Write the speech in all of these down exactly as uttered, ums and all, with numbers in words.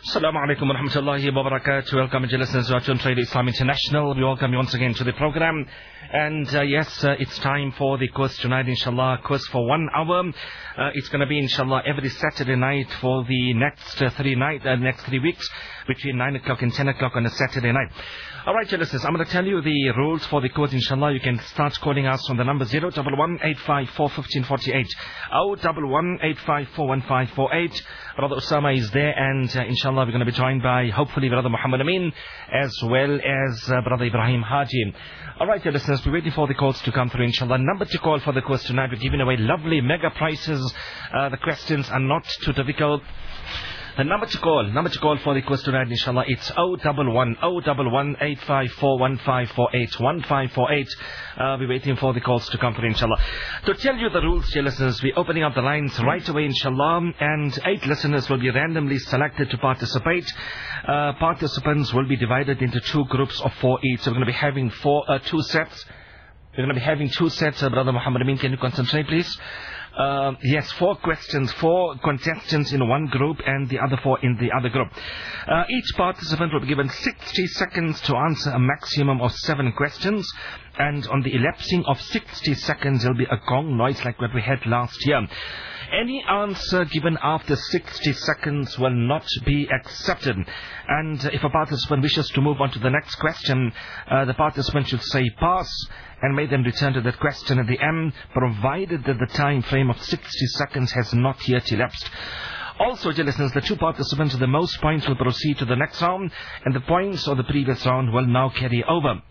Assalamu alaikum wa rahmatullahi wa barakatuh. Welcome to listeners to Arjun Trade Islam International. We welcome you once again to the program. And uh, yes, uh, it's time for the quiz tonight, inshallah. Quiz for one hour. Uh, it's going to be, inshallah, every Saturday night for the next uh, three night, uh, next three weeks, between nine o'clock and ten o'clock on a Saturday night. All right, listeners, I'm going to tell you the rules for the quiz, inshallah. You can start calling us on the number zero one one eight five four one five four eight. zero one one eight five four one five four eight. Brother Osama is there, and uh, inshallah we're going to be joined by hopefully Brother Muhammad Amin as well as uh, Brother Ibrahim Haji. Alright, listeners, we're waiting for the calls to come through, inshallah. Number to call for the quiz tonight. We're giving away lovely mega prizes. Uh, the questions are not too difficult. The number to call, number to call for the quiz tonight, inshallah, it's zero one one, zero one eight five four one five four eight, one five four eight. Uh, we're waiting for the calls to come through, inshallah. To tell you the rules, dear listeners, we're opening up the lines right away, inshallah, and eight listeners will be randomly selected to participate. Uh, participants will be divided into two groups of four each. So we're going to be having four, uh, two sets. We're going to be having two sets. Uh, Brother Muhammad Amin, can you concentrate, please? Uh, yes, four questions, four contestants in one group and the other four in the other group. Uh, each participant will be given sixty seconds to answer a maximum of seven questions. And on the elapsing of sixty seconds, there will be a gong noise like what we had last year. Any answer given after sixty seconds will not be accepted. And if a participant wishes to move on to the next question, uh, the participant should say pass and may then return to that question at the end, provided that the time frame of sixty seconds has not yet elapsed. Also, dear listeners, the two participants with the most points will proceed to the next round, and the points of the previous round will now carry over.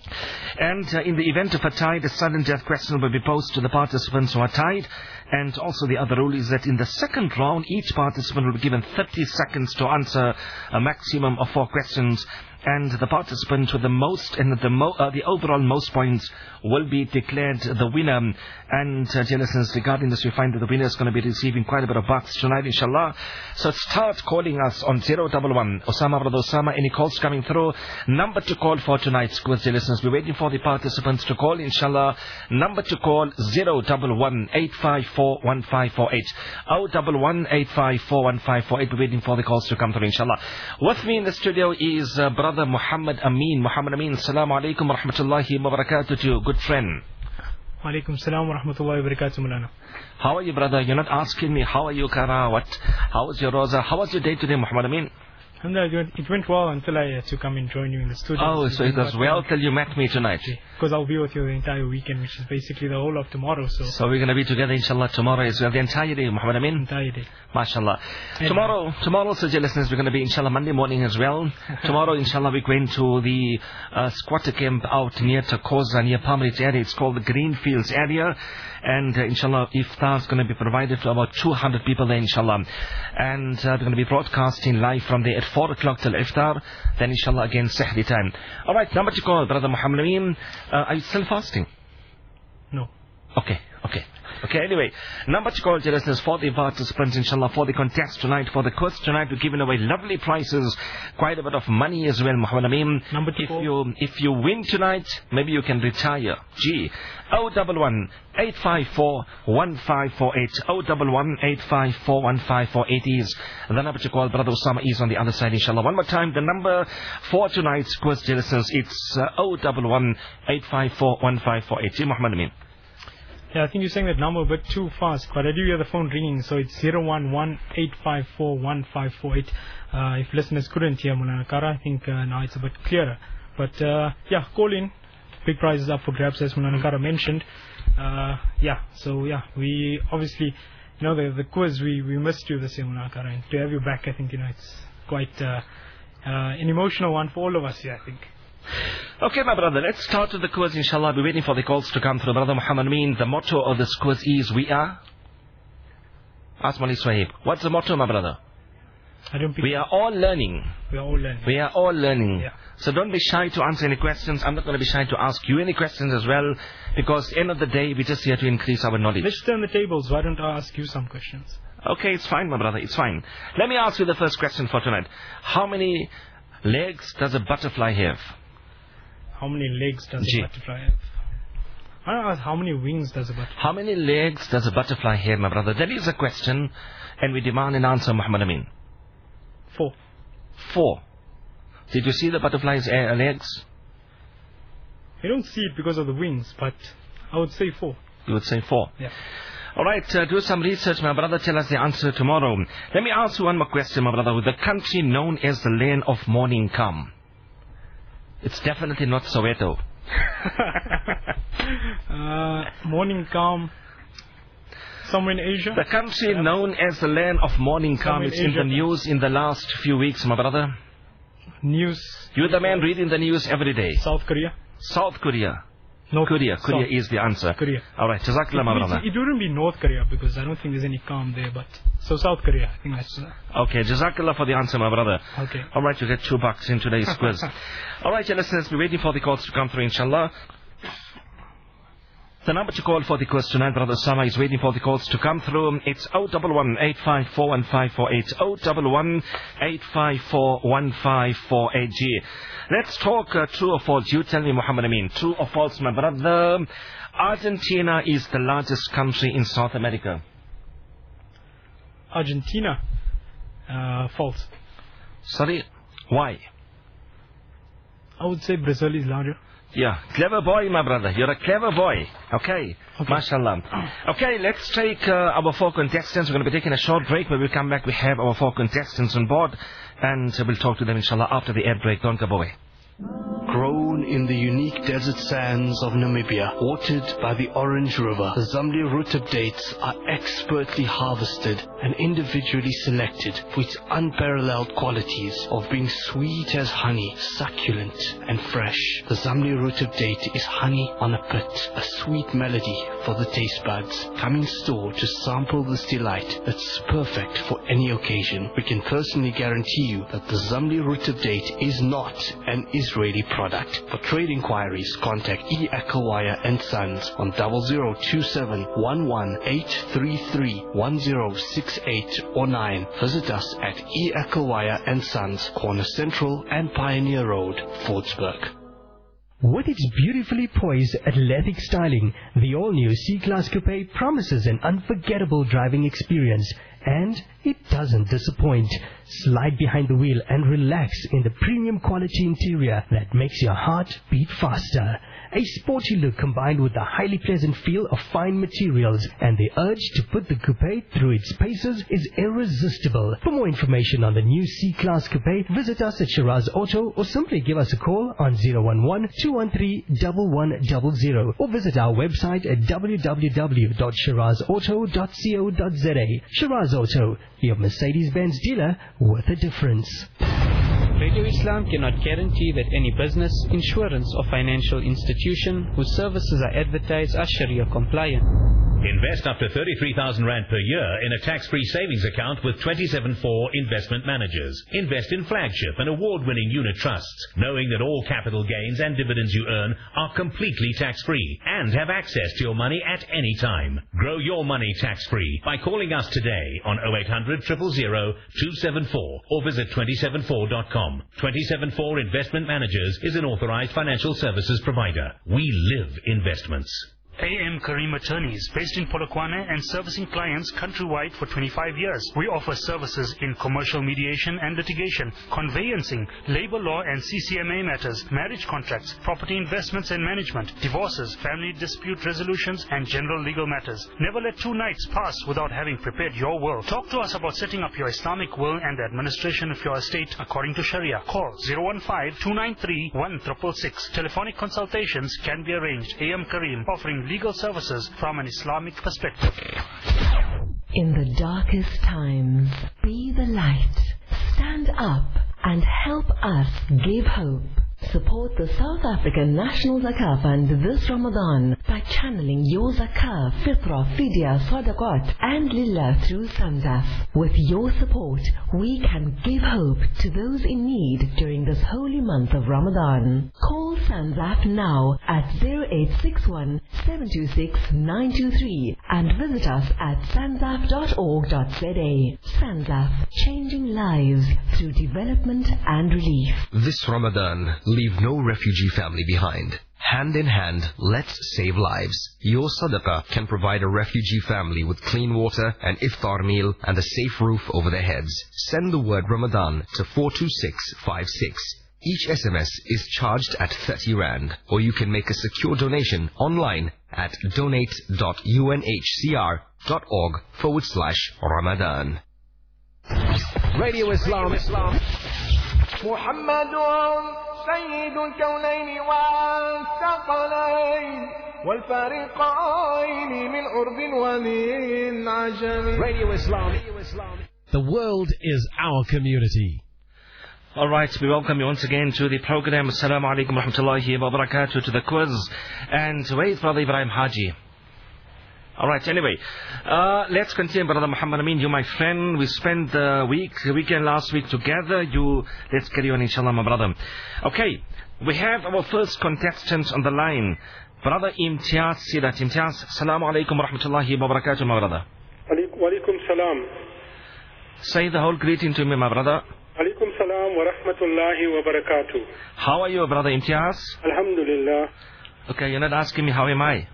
And uh, in the event of a tie, the sudden death question will be posed to the participants who are tied. And also the other rule is that in the second round, each participant will be given thirty seconds to answer a maximum of four questions. And the participant with the most and the mo uh, the overall most points will be declared the winner. And uh, dear listeners, regarding this, we find that the winner is going to be receiving quite a bit of bucks tonight, inshallah. So start calling us on zero one one. Osama, Brother Osama, any calls coming through? Number to call for tonight's quiz, dear listeners. We're waiting for the participants to call, inshallah. Number to call zero one one eight five four one five four eight. zero one one eight five four one five four eight. We're waiting for the calls to come through, inshallah. With me in the studio is uh, Brother Muhammad Amin. Muhammad Amin, Assalamu alaikum wa rahmatullahi wa barakatuh to you, good friend. Wa alaikum salam wa rahmatullahi wa barakatuh, Mulana. How are you, brother? You're not asking me, how are you, Kara? What? How was your Rosa? How was your day today, Muhammad Amin? It went well until I had to come and join you in the studio. Oh, so it was well till you met me tonight. Because I'll be with you the entire weekend, which is basically the whole of tomorrow. So So we're going to be together, inshallah, tomorrow as well. The entire day, Muhammad Amin? Entire day. MashaAllah. Tomorrow, tomorrow, so dear listeners, we're going to be, inshallah, Monday morning as well. Tomorrow, inshallah, we're going to the uh, squatter camp out near Takoza, near Palm Ridge area. It's called the Greenfields area. And uh, inshallah, iftar is going to be provided to about two hundred people there, inshallah. And uh, we're going to be broadcasting live from there at four o'clock till iftar. Then, inshallah, again, Sahri time. Alright, number to call, Brother Muhammad Amin. Uh, are you still fasting? No. Okay, okay. Okay, anyway, number to call, dear listeners, for the participants, inshallah, for the contest tonight, for the quiz tonight, we're giving away lovely prizes, quite a bit of money as well, Muhammad Amin. Number to if call. you If you win tonight, maybe you can retire. Gee, zero one one eight five four one five four eight, zero one one eight five four one five four eight is the number to call. Brother Osama is on the other side, inshallah. One more time, the number for tonight's quiz, dear listeners, it's uh, zero one one eight five four one five four eight. Gee, Muhammad Amin. Yeah, I think you're saying that number a bit too fast, but I do hear the phone ringing, so it's zero one one eight five four one five four eight. Uh, if listeners couldn't hear Mulana Kara, I think uh, now it's a bit clearer. But uh, yeah, call in. Big prizes up for grabs, as Mulana Kara mentioned. Uh, yeah, so yeah, we obviously, you know, the, the quiz, we, we missed you this year, Mulana Kara, and to have you back, I think, you know, it's quite uh, uh, an emotional one for all of us here, I think. Okay, my brother, let's start with the quiz, inshallah. We're waiting for the calls to come through. Brother Muhammad Amin, the motto of this quiz is, we are? Ask Mali Swahib. What's the motto, my brother? I don't we are all learning. We are all learning. We are all learning. Yeah. So don't be shy to answer any questions. I'm not going to be shy to ask you any questions as well, because end of the day, we're just here to increase our knowledge. Let's turn the tables. Why don't I ask you some questions? Okay, it's fine, my brother. It's fine. Let me ask you the first question for tonight. How many legs does a butterfly have? How many legs does G. a butterfly have? I don't ask how many wings does a butterfly have? How many legs does a butterfly have, my brother? That is a question, and we demand an answer, Muhammad Amin. Four. four. Did you see the butterfly's uh, legs? You don't see it because of the wings, but I would say four. You would say four. Yeah. All right, uh, do some research, my brother. Tell us the answer tomorrow. Let me ask you one more question, my brother. With the country known as the land of morning come, it's definitely not Soweto. uh, morning calm. Somewhere in Asia? The country yeah. known as the land of morning calm is in, in the news in the last few weeks, my brother. News. You're the man reading the news every day. South Korea. South Korea. No, Korea. Korea South. is the answer. Korea. All right. Jazakallah, my brother. It wouldn't be North Korea because I don't think there's any calm there. But so South Korea, I think that's. Uh, okay. Jazakallah for the answer, my brother. Okay. All right. You get two bucks in today's quiz. All right, your listeners, we're waiting for the calls to come through, inshallah. The number to call for the quiz tonight, Brother Osama, is waiting for the calls to come through. It's zero one one, eight five four, one five four eight. zero one one, eight five four, one five four eight. G. Let's talk uh, true or false. You tell me, Muhammad Amin. True or false, my brother? Argentina is the largest country in South America. Argentina. Uh, false. Sorry, why? I would say Brazil is larger. Yeah, clever boy, my brother. You're a clever boy. Okay. okay. MashaAllah. Okay, let's take uh, our four contestants. We're going to be taking a short break. When we come back, we have our four contestants on board. And uh, we'll talk to them, inshallah, after the ad break. Don't go away. Grown in the unique desert sands of Namibia, watered by the Orange River, the Zambiya Rootup dates are expertly harvested and individually selected for its unparalleled qualities of being sweet as honey, succulent and fresh. The Zambiya Rootup date is honey on a pit, a sweet melody for the taste buds. Come in store to sample this delight that's perfect for any occasion. We can personally guarantee you that the Zambiya Rootup date is not an Israeli product. For trade inquiries, contact E. Ekelweier and Sons on zero zero two seven one one eight three three one zero six eight or nine. Visit us at E. Ekelweier and Sons, Corner Central and Pioneer Road, Fordsburg. With its beautifully poised, athletic styling, the all-new C-Class Coupe promises an unforgettable driving experience, and it doesn't disappoint. Slide behind the wheel and relax in the premium quality interior that makes your heart beat faster. A sporty look combined with the highly pleasant feel of fine materials and the urge to put the coupe through its paces is irresistible. For more information on the new C-Class Coupe, visit us at Shiraz Auto or simply give us a call on zero one one, two one three, one one zero zero or visit our website at w w w dot shiraz auto dot co dot z a. Shiraz Auto, your Mercedes-Benz dealer with a difference. Radio Islam cannot guarantee that any business, insurance or financial institution whose services are advertised are Sharia compliant. Invest up to thirty-three thousand rand per year in a tax-free savings account with twenty-seven four Investment Managers. Invest in flagship and award-winning unit trusts, knowing that all capital gains and dividends you earn are completely tax-free and have access to your money at any time. Grow your money tax-free by calling us today on oh eight hundred, zero zero zero, two seven four or visit two seven four dot com. twenty-seven four Investment Managers is an authorized financial services provider. We live investments. A M Kareem Attorneys, based in Polokwane and servicing clients countrywide for twenty-five years. We offer services in commercial mediation and litigation, conveyancing, labor law and C C M A matters, marriage contracts, property investments and management, divorces, family dispute resolutions and general legal matters. Never let two nights pass without having prepared your will. Talk to us about setting up your Islamic will and the administration of your estate according to Sharia. Call zero one five, two nine three, one six six six. Telephonic consultations can be arranged. A M Kareem, offering legal services from an Islamic perspective. In the darkest times, be the light. Stand up and help us give hope. Support the South African National Zakah Fund this Ramadan by channeling your Zakah, Fitra, Fidya, Sadaqat and Lillah through Sanzaf. With your support, we can give hope to those in need during this holy month of Ramadan. Call Sanzaf now at zero eight six one, seven two six, nine two three and visit us at sanzaf dot org dot z a. Sanzaf, changing lives through development and relief. This Ramadan, leave no refugee family behind. Hand in hand, let's save lives. Your sadaqah can provide a refugee family with clean water, an iftar meal, and a safe roof over their heads. Send the word Ramadan to four two six five six. Each S M S is charged at thirty rand, or you can make a secure donation online at donate.unhcr.org forward slash Ramadan. Radio Islam. Islam. محمد سيد الكونين والثقلين والفريقين من عرب ومن عجم. Radio Islam. The world is our community. All right, we welcome you once again to the program. Assalamu alaikum wa rahmatullahi wa barakatuh, to the quiz. And wait, Brother Ibrahim Haji. All right, anyway, uh, let's continue, Brother Muhammad Amin. You, my friend, we spent the week, the weekend last week together. You, let's carry on, inshallah, my brother. Okay, we have our first contestant on the line, Brother Imtiaz Sidat. Imtiaz, assalamu alaikum wa rahmatullahi wa barakatuh, my brother. Wa alaikum salam. Say the whole greeting to me, my brother. Alaikum salam wa rahmatullahi wa barakatuh. How are you, Brother Imtiaz? Alhamdulillah. Okay, you're not asking me how am I?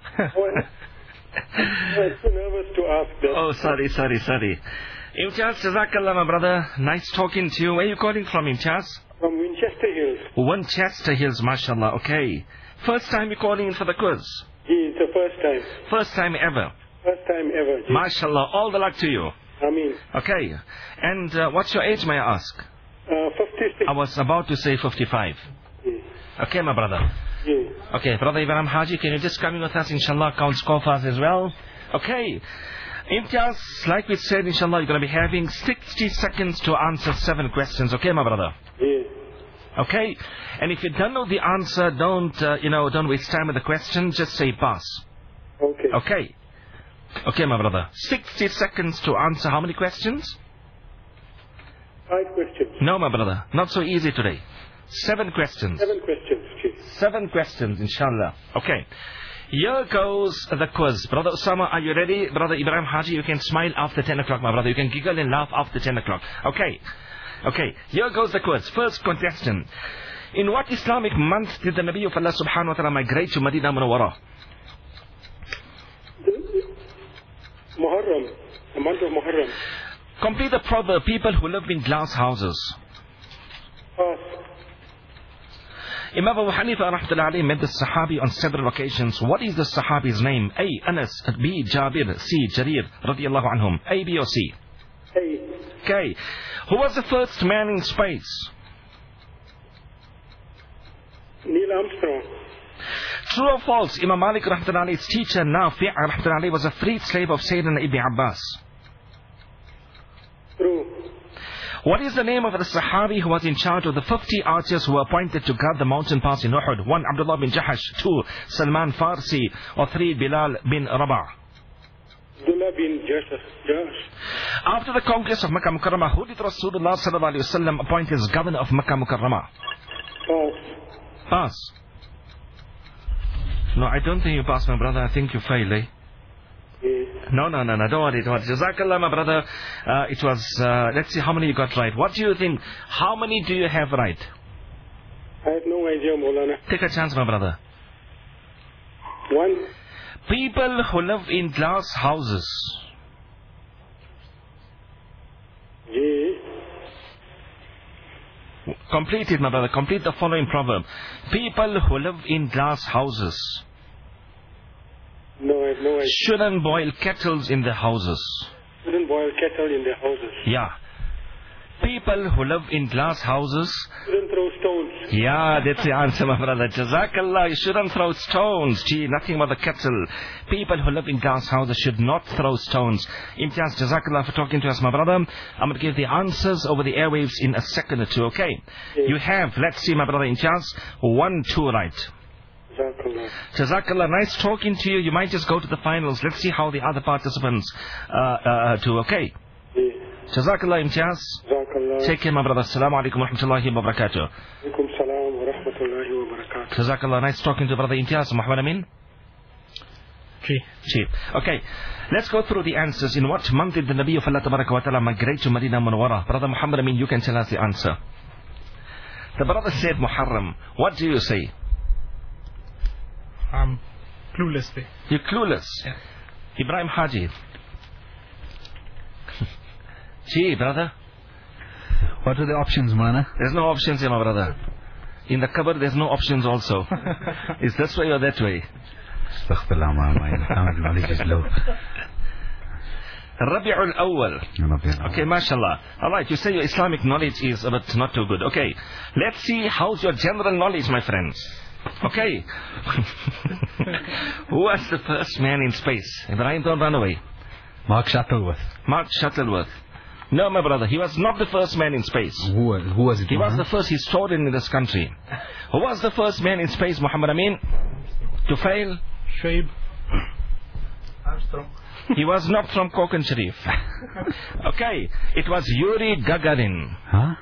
I'm too nervous to ask that. Oh, sorry, sorry, sorry. Imtiaz, Jazakallah, my brother. Nice talking to you. Where are you calling from, Imtiaz? From Winchester Hills. Winchester Hills, mashallah. Okay. First time you're calling in for the quiz? Yeah, it's the first time. First time ever? First time ever. Yeah. Mashallah. All the luck to you. Ameen. Okay. And uh, what's your age, may I ask? Uh, fifty-six. I was about to say fifty-five. Yeah. Okay, my brother. Yeah. Okay, Brother Ibrahim Haji, can you just come in with us, inshallah, count score for us as well? Okay. Imtiaz, like we said, inshallah, you're going to be having sixty seconds to answer seven questions. Okay, my brother? Yeah. Okay? And if you don't know the answer, don't, uh, you know, don't waste time with the question. Just say pass. Okay. Okay. Okay, my brother. sixty seconds to answer how many questions? Five questions. No, my brother. Not so easy today. Seven questions. Seven questions. Okay. Seven questions, inshallah. Okay. Here goes the quiz. Brother Osama, are you ready? Brother Ibrahim Haji, you can smile after ten o'clock, my brother. You can giggle and laugh after ten o'clock. Okay. Okay. Here goes the quiz. First contestant. In what Islamic month did the Nabi of Allah subhanahu wa ta'ala migrate to Medina Munawwara? Muharram. The month of Muharram. Complete the proverb. People who live in glass houses. Pass. Imam Abu Hanifa rahmatullahi alayhi met the Sahabi on several occasions. What is the Sahabi's name? A. Anas. B. Jabir. C. Jarir radiyallahu anhum. A, B or C? A. Okay. Who was the first man in space? Neil Armstrong. True or false? Imam Malik rahmatullahi alayhi's teacher Nafi' rahmatullahi alayhi was a freed slave of Sayyidina Ibn Abbas. True. What is the name of the Sahabi who was in charge of the fifty archers who were appointed to guard the mountain pass in Uhud? One. Abdullah bin Jahash. Two. Salman Farsi. Or three. Bilal bin Rabah. Abdullah bin Jahash. After the conquest of Makkah Mukarramah, who did Rasulullah sallallahu alayhi wa sallam appoint as governor of Makkah Mukarramah? Pass. Pass. No, I don't think you pass, my brother. I think you fail, eh? Yeah. No, no, no, no, don't worry, don't worry. Jazakallah, my brother. Uh, it was, uh, let's see how many you got right. What do you think? How many do you have right? I have no idea, Maulana. Take a chance, my brother. One. People who live in glass houses. Yeah. Complete it, my brother. Complete the following proverb. People who live in glass houses. No, I have no idea. Shouldn't boil kettles in their houses. Shouldn't boil kettle in their houses. Yeah. People who live in glass houses. Shouldn't throw stones. Yeah, that's the answer, my brother. Jazakallah. You shouldn't throw stones. Gee, nothing but the kettle. People who live in glass houses should not throw stones. Imtiaz, Jazakallah for talking to us, my brother. I'm going to give the answers over the airwaves in a second or two, okay? Yes. You have, let's see, my brother Imtiaz, one, two right. Jazakallah. Jazakallah, nice talking to you. You might just go to the finals. Let's see how the other participants uh, uh, do, okay? Yeah. Jazakallah, Imtiaz. Jazakallah. Take care, my brother. Assalamu alaikum wa rahmatullahi wa barakatuh. Alaikum salam wa rahmatullahi wa barakatuh. Jazakallah, nice talking to brother Imtiaz. Muhammad Amin. Cheap. Cheap. Okay, let's go through the answers. In what month did the Nabi of Allah Tabaraka wa Ta'ala migrate to Medina Munawwara? Brother Muhammad Amin, you can tell us the answer. The brother said Muharram. What do you say? I'm clueless there. You're clueless. Yeah. Ibrahim Haji. Gee, brother. What are the options, Mulana? There's no options here, my brother. In the cupboard, there's no options also. Is this way or that way? Astaghfirullah, my Islamic knowledge is low. Rabi'ul Awwal. Okay, mashallah. Alright, you say your Islamic knowledge is a bit not too good. Okay, let's see how's your general knowledge, my friends. Okay. Who was the first man in space? Ibrahim, don't run away. Mark Shuttleworth. Mark Shuttleworth. No, my brother, he was not the first man in space. Who was, who was it? He was the first historian in this country. Who was the first man in space, Muhammad Amin? To fail? Shoaib. Armstrong. He was not from Kokan Sharif. Okay, it was Yuri Gagarin. Huh?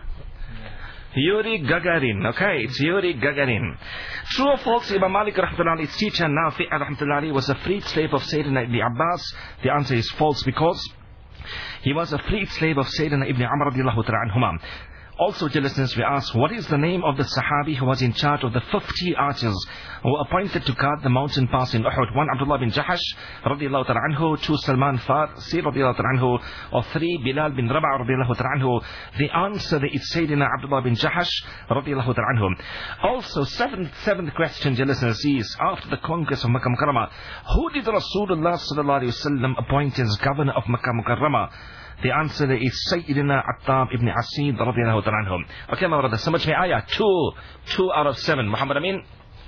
Yuri Gagarin. Okay, it's Yuri Gagarin. True or false, Imam Malik rahmatullahi, its teacher Nafi rahmatullahi was a freed slave of Sayyidina Ibn Abbas? The answer is false because he was a freed slave of Sayyidina Ibn Amr radiallahu ta'ala anhuma. Also, dear listeners, we ask, what is the name of the Sahabi who was in charge of the fifty archers who were appointed to guard the mountain pass in Uhud? One, Abdullah bin Jahash, radiallahu ta'ala anhu. Two, Salman Farsi, radiallahu ta'ala anhu. Or three, Bilal bin Rabah, radiallahu ta'ala anhu. The answer is Sayyidina Abdullah bin Jahash, radiallahu ta'ala anhu. Also, seventh, seventh question, dear listeners, is, after the conquest of Makkah Mukarramah, who did Rasulullah sallallahu alayhi wa sallam appoint as governor of Makkah Mukarramah? The answer is Sayyidina Attab ibn Asid radiallahu ta'ala anhum. Okay, my brother, so much may ayah. Two. Two out of seven. Muhammad Amin?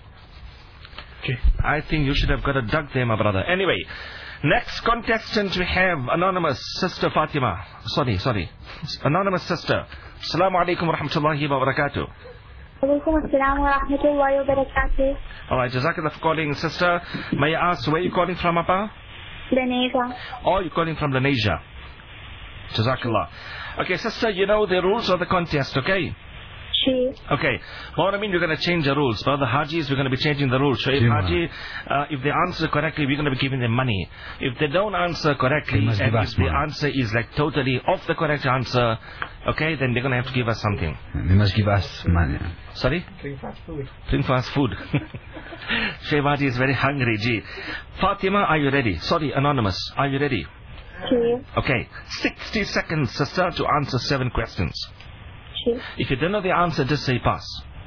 Okay. I think you should have got a duck there, my brother. Anyway, next contestant we have anonymous Sister Fatima. Sorry, sorry. Anonymous sister. Assalamu alaikum wa rahmatullahi wa barakatuh. Alaikum assalam wa rahmatullahi wa barakatuh. Alright, Jazakallah for calling, sister. May I ask where you calling from, Appa? Lenasia. Oh, you're calling from Lenasia. Jazakallah. Okay, sister, you know the rules of the contest, okay? She. Okay. Well, I mean, we're going to change the rules. For the Hajis, we're going to be changing the rules. So if Haji, uh, if they answer correctly, we're going to be giving them money. If they don't answer correctly, and if the answer is like totally off the correct answer, okay, then they're going to have to give us something. They must give us money. Sorry? Bring fast food. Bring fast food. Shaykh Haji is very hungry, gee. Fatima, are you ready? Sorry, anonymous. Are you ready? She. Okay, sixty seconds, sister, to answer seven questions. She. If you don't know the answer, just say pass.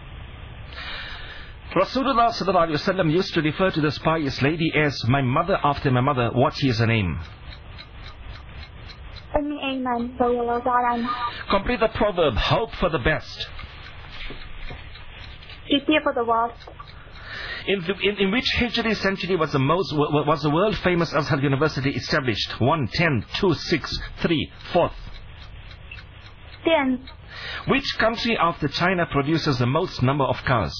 Rasulullah sallallahu alaihi wasallam used to refer to this pious lady as my mother after my mother. What is her name? Ummi Ayman radiallahu ta'ala anha. Complete the proverb, hope for the best. Prepare for the worst. In, in, in which Hijri century was the most was the world famous Azhar University established? One, ten, two, six, three, fourth. Ten. Which country after China produces the most number of cars?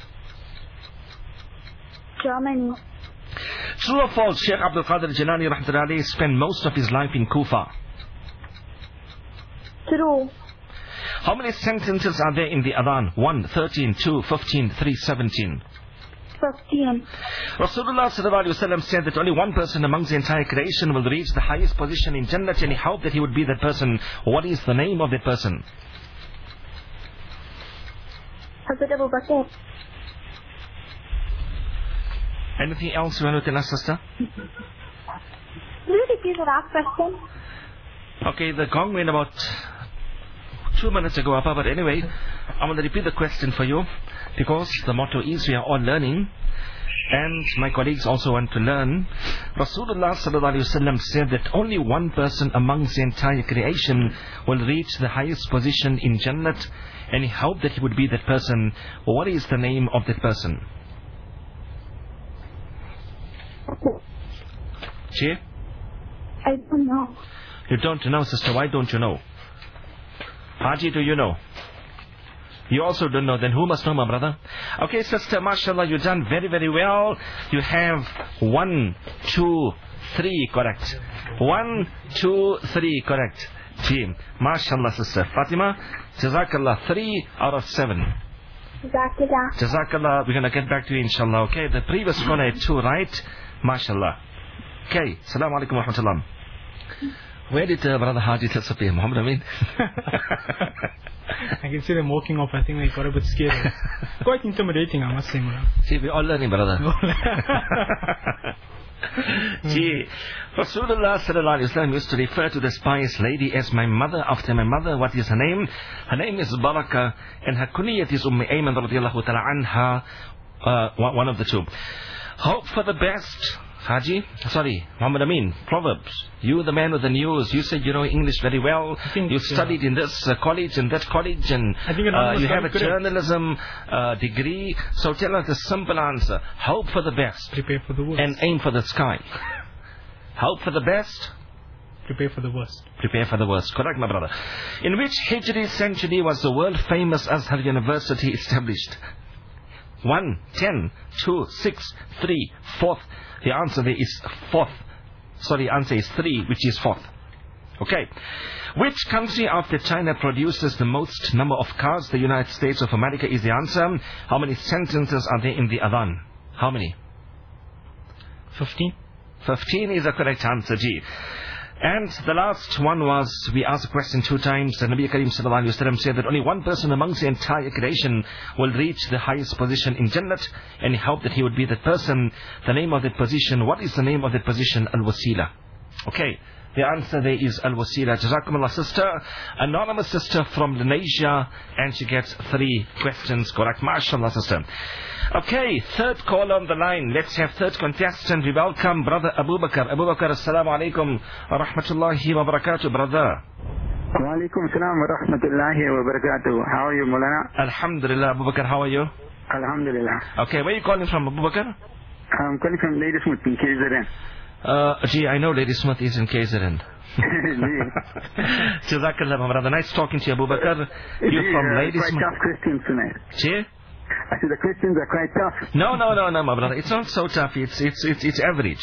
Germany. True or false, Sheikh Abdul Qadir Jilani rahmatullahi spent most of his life in Kufa? True. How many sentences are there in the Adhan? One, thirteen, two, fifteen, three, seventeen. Fifteen. Rasulullah sallallahu alaihi wasallam said that only one person amongst the entire creation will reach the highest position in Jannah, and he hoped that he would be that person. What is the name of that person? Hazrat Abu Bakr. Anything else you want to tell us, sister? Will you repeat the last question? Okay, the gong went about two minutes ago, Appa, but anyway, I'm going to repeat the question for you, because the motto is we are all learning, and my colleagues also want to learn. Rasulullah sallallahu alaihi wasallam said that only one person amongst the entire creation will reach the highest position in Jannat, and he hoped that he would be that person. What is the name of that person? Che? I don't know. You don't know, sister. Why don't you know? Haji, do you know? You also don't know. Then who must know, my brother? Okay, sister, mashallah, you've done very, very well. You have one, two, three correct. One, two, three correct. Team. Mashallah, sister. Fatima, Jazakallah, three out of seven. Jazakallah. Jazakallah, we're going to get back to you, inshallah. Okay, the previous caller had two right. Mashallah. Okay, Assalamu alaikum wa rahmatullah. Where did uh, Brother Haji disappear? Muhammad Amin? I can see them walking off. I think they got a bit scared. Quite intimidating, I must say, Mullah. See, we're all learning, brother. Gee, Rasulullah sallallahu alaihi wasallam used to refer to this pious lady as my mother after my mother. What is her name? Her name is Barakah, and her kunyat is Umm Ayman radiyallahu ta'ala anha, uh, one of the two. Hope for the best. Haji, sorry, Muhammad Amin, Proverbs. You, the man with the news, you said you know English very well. You studied in this uh, college and that college, and I think uh, you have a journalism uh, degree. So tell us the simple answer. Hope for the best. Prepare for the worst. And aim for the sky. Hope for the best. Prepare for the worst. Prepare for the worst. Correct, my brother. In which Hijri century was the world famous Azhar University established? One, ten, two, six, three, fourth. The answer there is fourth. Sorry, answer is three, which is fourth. Okay. Which country after China produces the most number of cars? The United States of America is the answer. How many sentences are there in the Adhan? How many? Fifteen. Fifteen is the correct answer, G. And the last one was, we asked the question two times, the Nabi Kareem sallallahu alaihi wasallam said that only one person amongst the entire creation will reach the highest position in Jannat, and he hoped that he would be that person. The name of that position, what is the name of that position? Al-Wasila. Okay, the answer there is Al-Wasila. Jazakumullah, sister, anonymous sister from Indonesia, and she gets three questions correct. MashaAllah, sister. Okay, third call on the line. Let's have third contestant. We welcome Brother Abu Bakr. Abu Bakr, assalamu alaikum wa rahmatullahi wa barakatuh, brother. Wa alaikum salam wa rahmatullahi wa barakatuh. How are you, Mulana? Alhamdulillah, Abu Bakr, how are you? Alhamdulillah. Okay, where are you calling from, Abu Bakr? I'm calling from Ladysmith in K Z N. Uh, gee, I know Ladysmith is in K Z N. Jazakallah, my brother. Nice talking to you, Abu Bakr. You're from Ladysmith. Quite tough questions tonight. Gee? I see the questions are quite tough. No, no, no, no, my brother. It's not so tough. It's it's it's, it's average.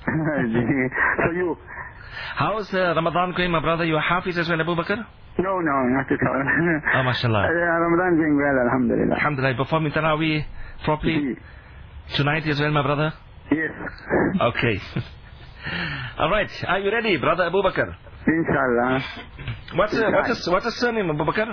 So you... How's uh, Ramadan going, my brother? You are Hafiz as well, Abu Bakr? No, no, not at all. Oh, mashallah. Uh, Ramadan going well, alhamdulillah. Alhamdulillah. Performing Taraweeh properly? Tonight as well, my brother? Yes. Okay. All right. Are you ready, brother Abu Bakr? Inshallah. What's a, what's a, what's a surname, Abu Bakr?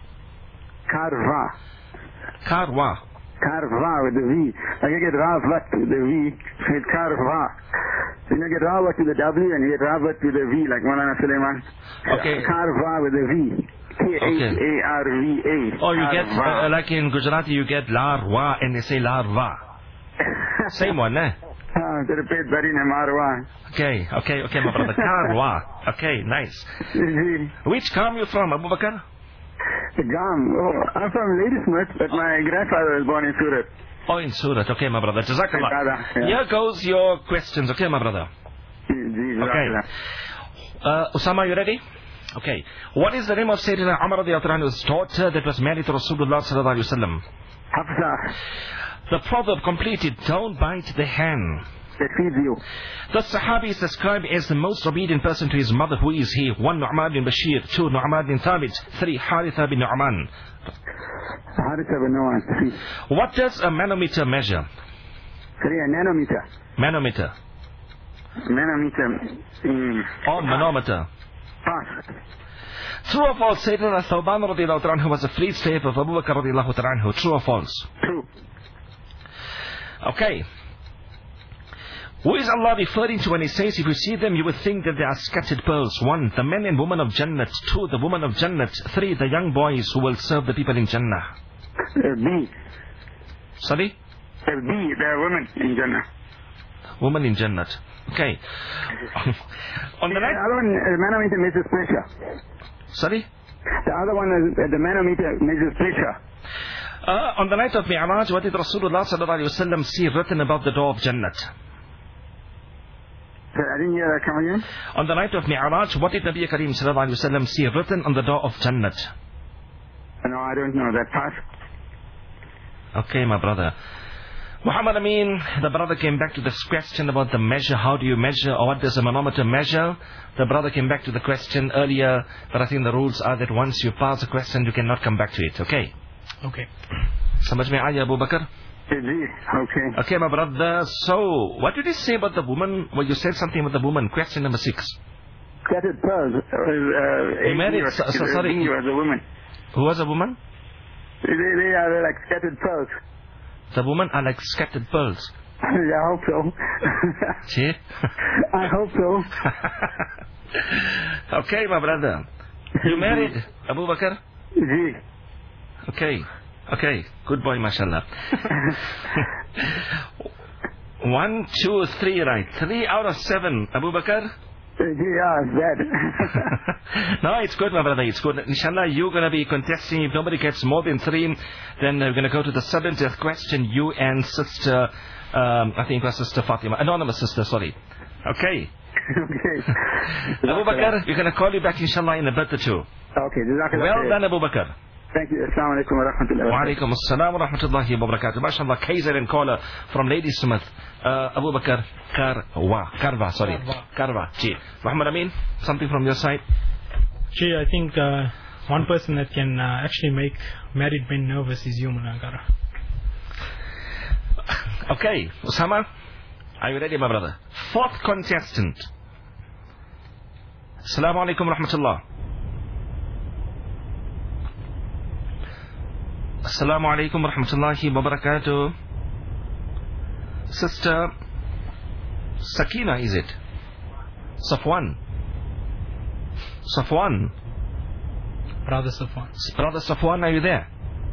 Karwa. Karwa. Karwa with the V. Like you get Ravat with the V, so it's Karwa. Then you get Rawat with the W and you get Ravat with the V, like Maulana Sulaiman. Okay. Karwa with the V. K H A R V A. Oh, you get, uh, like in Gujarati, you get Larwa and they say Larva. Same one, eh? Ah, to repeat Barina Marwa. Okay, okay, okay, my brother. Karwa. Okay, nice. Which Kam you from, Abu Bakr? Gam. Oh, I'm from Ladysmith, but my grandfather was born in Surat. Oh, in Surat. Okay, my brother. Jazakallah. Yeah. Here goes your questions. Okay, my brother. Okay. Uh, Usama, you ready? Okay. What is the name of Sayyidina Umar radiallahu anhu's daughter that was married to Rasulullah sallallahu alaihi wasallam? Hafsa. The proverb completed, don't bite the hand that feeds you. The Sahabi is described as the most obedient person to his mother. Who is he? One, Nu'man bin Bashir. Two, Nu'man bin Thabit. Three, Haritha bin Nu'man. Haritha bin Nu'man. What does a manometer measure? Three, a nanometer. Manometer. Manometer. Mm. Or manometer. Pass. True or false, Sayyidina Thawban radiallahu anhu was a free slave of Abu Bakr radiallahu anhu. True or false? True. Okay. Who is Allah referring to when He says, if you see them, you would think that they are scattered pearls? One, the men and women of Jannat. Two, the women of Jannat. Three, the young boys who will serve the people in Jannah. Uh, B. Sorry? Uh, B, the women in Jannah. Women in Jannat. Okay. On the, the night... other one, the manometer measures pressure. Sorry? The other one is uh, the manometer measures pressure. Uh, on the night of Mi'raj, what did Rasulullah sallallahu alaihi wasallam see written about the door of Jannat? I didn't hear that. Come again? On the night of Mi'raj, what did Nabi Kareem sallallahu alaihi wasallam see written on the door of Jannat? No, I don't know that part. Okay, my brother. Muhammad Amin, the brother came back to this question about the measure. How do you measure, or what does a manometer measure? The brother came back to the question earlier, but I think the rules are that once you pass a question, you cannot come back to it. Okay? Okay. Samajh mein aaya, Abu Bakr? Okay. Okay, my brother. So, what did you say about the woman? Well, you said something about the woman. Question number six. scattered pearls. Uh, uh, You married, so, so, sorry. You as a woman. Who was a woman? They, they are like scattered pearls. The women are like scattered pearls. Yeah, I hope so. See? I hope so. Okay, my brother. You married Abu Bakr? Ji. Okay. Okay. Good boy, mashallah. One, two, three, right. Three out of seven. Abu Bakr? Yeah, bad. No, it's good, my brother. It's good. Inshallah, you're going to be contesting. If nobody gets more than three, then we're going to go to the seventieth question. You and sister, um, I think it was sister Fatima. Anonymous sister, sorry. Okay. Okay. Abu Bakr, we're going to call you back, inshallah, in a bit or two. Okay. Well done, Abu Bakr. Thank you. Assalamu alaikum wa rahmatullahi wa alaikum assalam wa rahmatullahi wa barakatuh. MashaAllah, Kaiser and caller from Ladysmith. Uh, Abu Bakr Karwa. Karwa, sorry. Karwa. Karwa. Gee. Muhammad Amin, something from your side? Gee, I think uh, one person that can uh, actually make married men nervous is you, Mulana. Okay. Usama, are you ready, my brother? Fourth contestant. Assalamu alaikum wa rahmatullah. Assalamu alaikum wa rahmatullahi wa barakatuh. Sister Sakina, is it? Safwan. Safwan. Brother Safwan. Brother Safwan, are you there?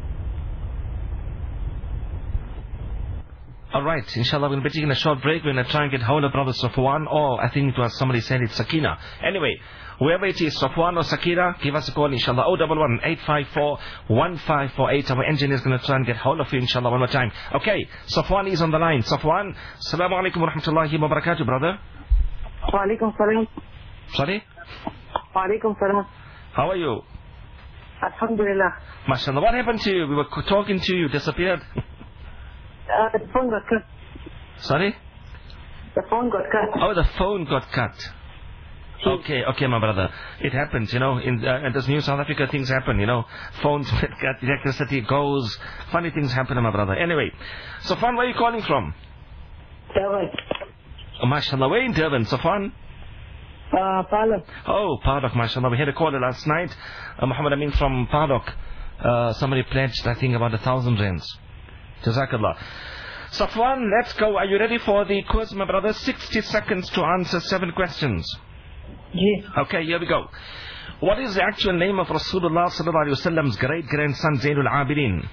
Alright, inshallah we'll be taking a short break. We're going to try and get hold of Brother Safwan, or I think it was somebody said it's Sakina. Anyway, whoever it is, Safwan or Sakina, give us a call, inshallah. oh one one, eight five four, one five four eight. Our engineer is going to try and get hold of you, inshallah, one more time. Okay, Safwan is on the line. Safwan, assalamu alaikum wa rahmatullahi wa barakatuh, brother. Wa alaikum salam. Sorry? Wa alaikum salam. How are you? Alhamdulillah. MashaAllah, what happened to you? We were talking to you, disappeared. Uh, the phone got cut. Sorry? The phone got cut. Oh, the phone got cut. Okay, okay, my brother. It happens, you know, in, uh, in this new South Africa, things happen, you know. Phones get cut, electricity goes. Funny things happen, my brother. Anyway, Safwan, where are you calling from? Durban. Oh, mashallah, where in Durban, Safwan? Uh, Paddock. Oh, Paddock, mashallah. We had a caller last night. Uh, Muhammad Amin from Paddock. Uh, somebody pledged, I think, about a thousand rands. Jazakallah. Safwan, let's go. Are you ready for the quiz, my brother? sixty seconds to answer seven questions. Yes. Okay, here we go. What is the actual name of Rasulullah sallallahu alaihi wasallam's great-grandson Zainul Abidin?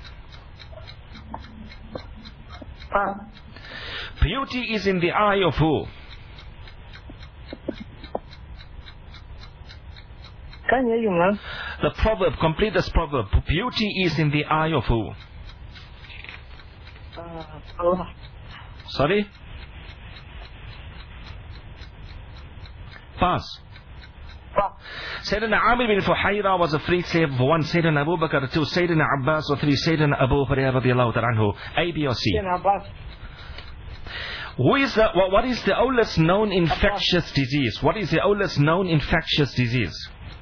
Uh, Beauty is in the eye of who? Can't hear you, man. The proverb, complete this proverb. Beauty is in the eye of who? Uh, Allah. Sorry? Pass. Pass. Sayyidina Amir bin Fuhayra was a free slave of one. Sayyidina Abu Bakr, two. Sayyidina Abbas, or three. Sayyidina Abu Hurairah radiallahu ta'ala anhu. A, B, or C? Sayyidina Abbas. Who is the, what, what is the oldest known infectious disease? What is the oldest known infectious disease?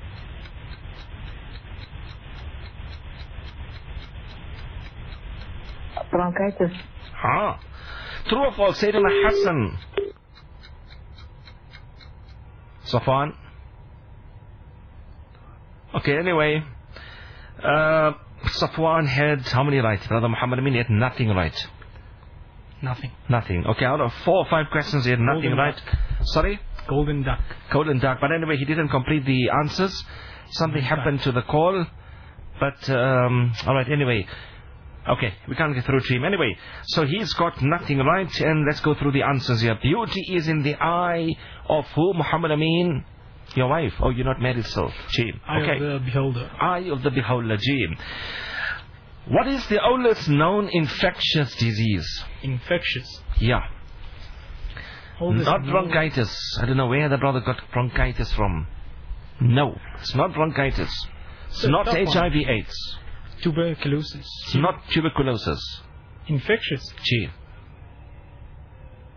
Bronchitis. Ah. True or false? Sayyidina Hassan. Safwan. Okay, anyway. Uh, Safwan had how many right? Brother Muhammad Amin had nothing right. Nothing. Nothing. Okay, out of four or five questions he had nothing Golden right. duck. Sorry? Golden duck. Golden duck. But anyway, he didn't complete the answers. Something happened to the call. But, um, alright, anyway. Okay, we can't get through to him. Anyway, so he's got nothing right, and let's go through the answers here. Beauty is in the eye of who, Muhammad Amin? Your wife. Oh, you're not married, so. Gee. Eye Okay. of the beholder. Eye of the beholder, gee. What is the oldest known infectious disease? Infectious. Yeah. Oldest Not known- bronchitis. I don't know where the brother got bronchitis from. No, it's not bronchitis. It's The not tough H I one. V AIDS. Tuberculosis. It's not tuberculosis. Infectious. Gee.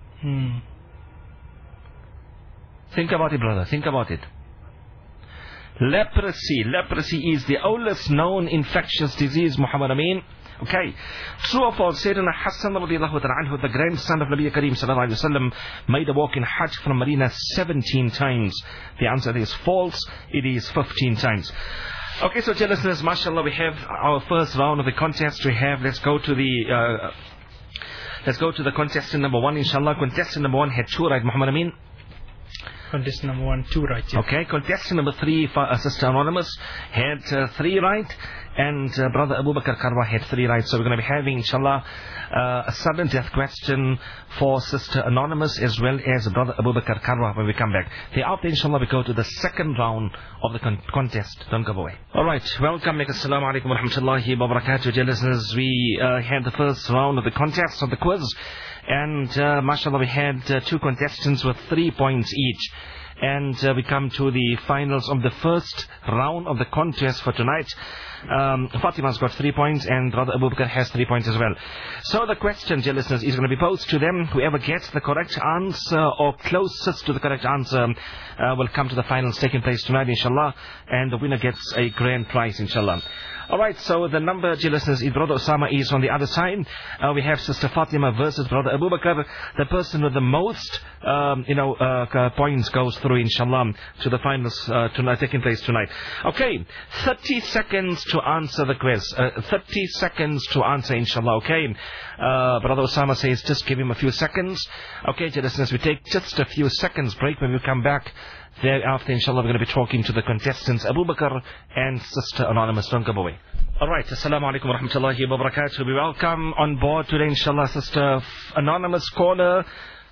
Hmm. Think about it, brother. Think about it. Leprosy. Leprosy is the oldest known infectious disease, Muhammad Amin. Okay. True or false? Sayyidina Hassan radiallahu ta'ala anhu, the grandson of Nabi Kareem sallallahu alayhi wa sallam, made a walk in Hajj from Medina seventeen times. The answer is false. It is fifteen times. Okay, so dear listeners, mashallah, we have our first round of the contest. We have, let's go to the, uh, let's go to the contestant number one, inshallah. Contestant number one had two right, Muhammad Amin. Contestant number one, two right. Yeah. Okay, contestant number three, uh, Sister Anonymous, had uh, three right, and uh, Brother Abu Bakr Karwa had three right. So we're going to be having, inshallah, uh, a sudden death question for Sister Anonymous as well as Brother Abu Bakr Karwa when we come back. Thereafter, inshallah, we go to the second round of the con contest. Don't go away. Alright, welcome. Assalamu alaikum wa rahmatullahi wa barakatuh. Dear listeners, we uh, had the first round of the contest, of the quiz. And, uh, mashallah, we had uh, two contestants with three points each. And uh, we come to the finals of the first round of the contest for tonight. Um, Fatima's got three points and Brother Abu Bakr has three points as well. So the question, dear listeners, is going to be posed to them. Whoever gets the correct answer or closest to the correct answer uh, will come to the finals taking place tonight, inshallah. And the winner gets a grand prize, inshallah. Alright, so the number, dear listeners, is Brother Osama is on the other side. Uh, we have Sister Fatima versus Brother Abu Bakr. The person with the most, um, you know, uh, points goes through, inshallah, to the finals uh, tonight, taking place tonight. Okay, thirty seconds to answer the quiz. Uh, thirty seconds to answer, inshallah, okay. Uh, Brother Osama says just give him a few seconds. Okay, dear listeners, we take just a few seconds break. When we come back, thereafter, inshallah, we're going to be talking to the contestants, Abu Bakr and Sister Anonymous. Don't go away. Alright, Assalamu alaikum wa rahmatullahi wa barakatuh. We welcome on board today, inshallah, Sister Anonymous caller,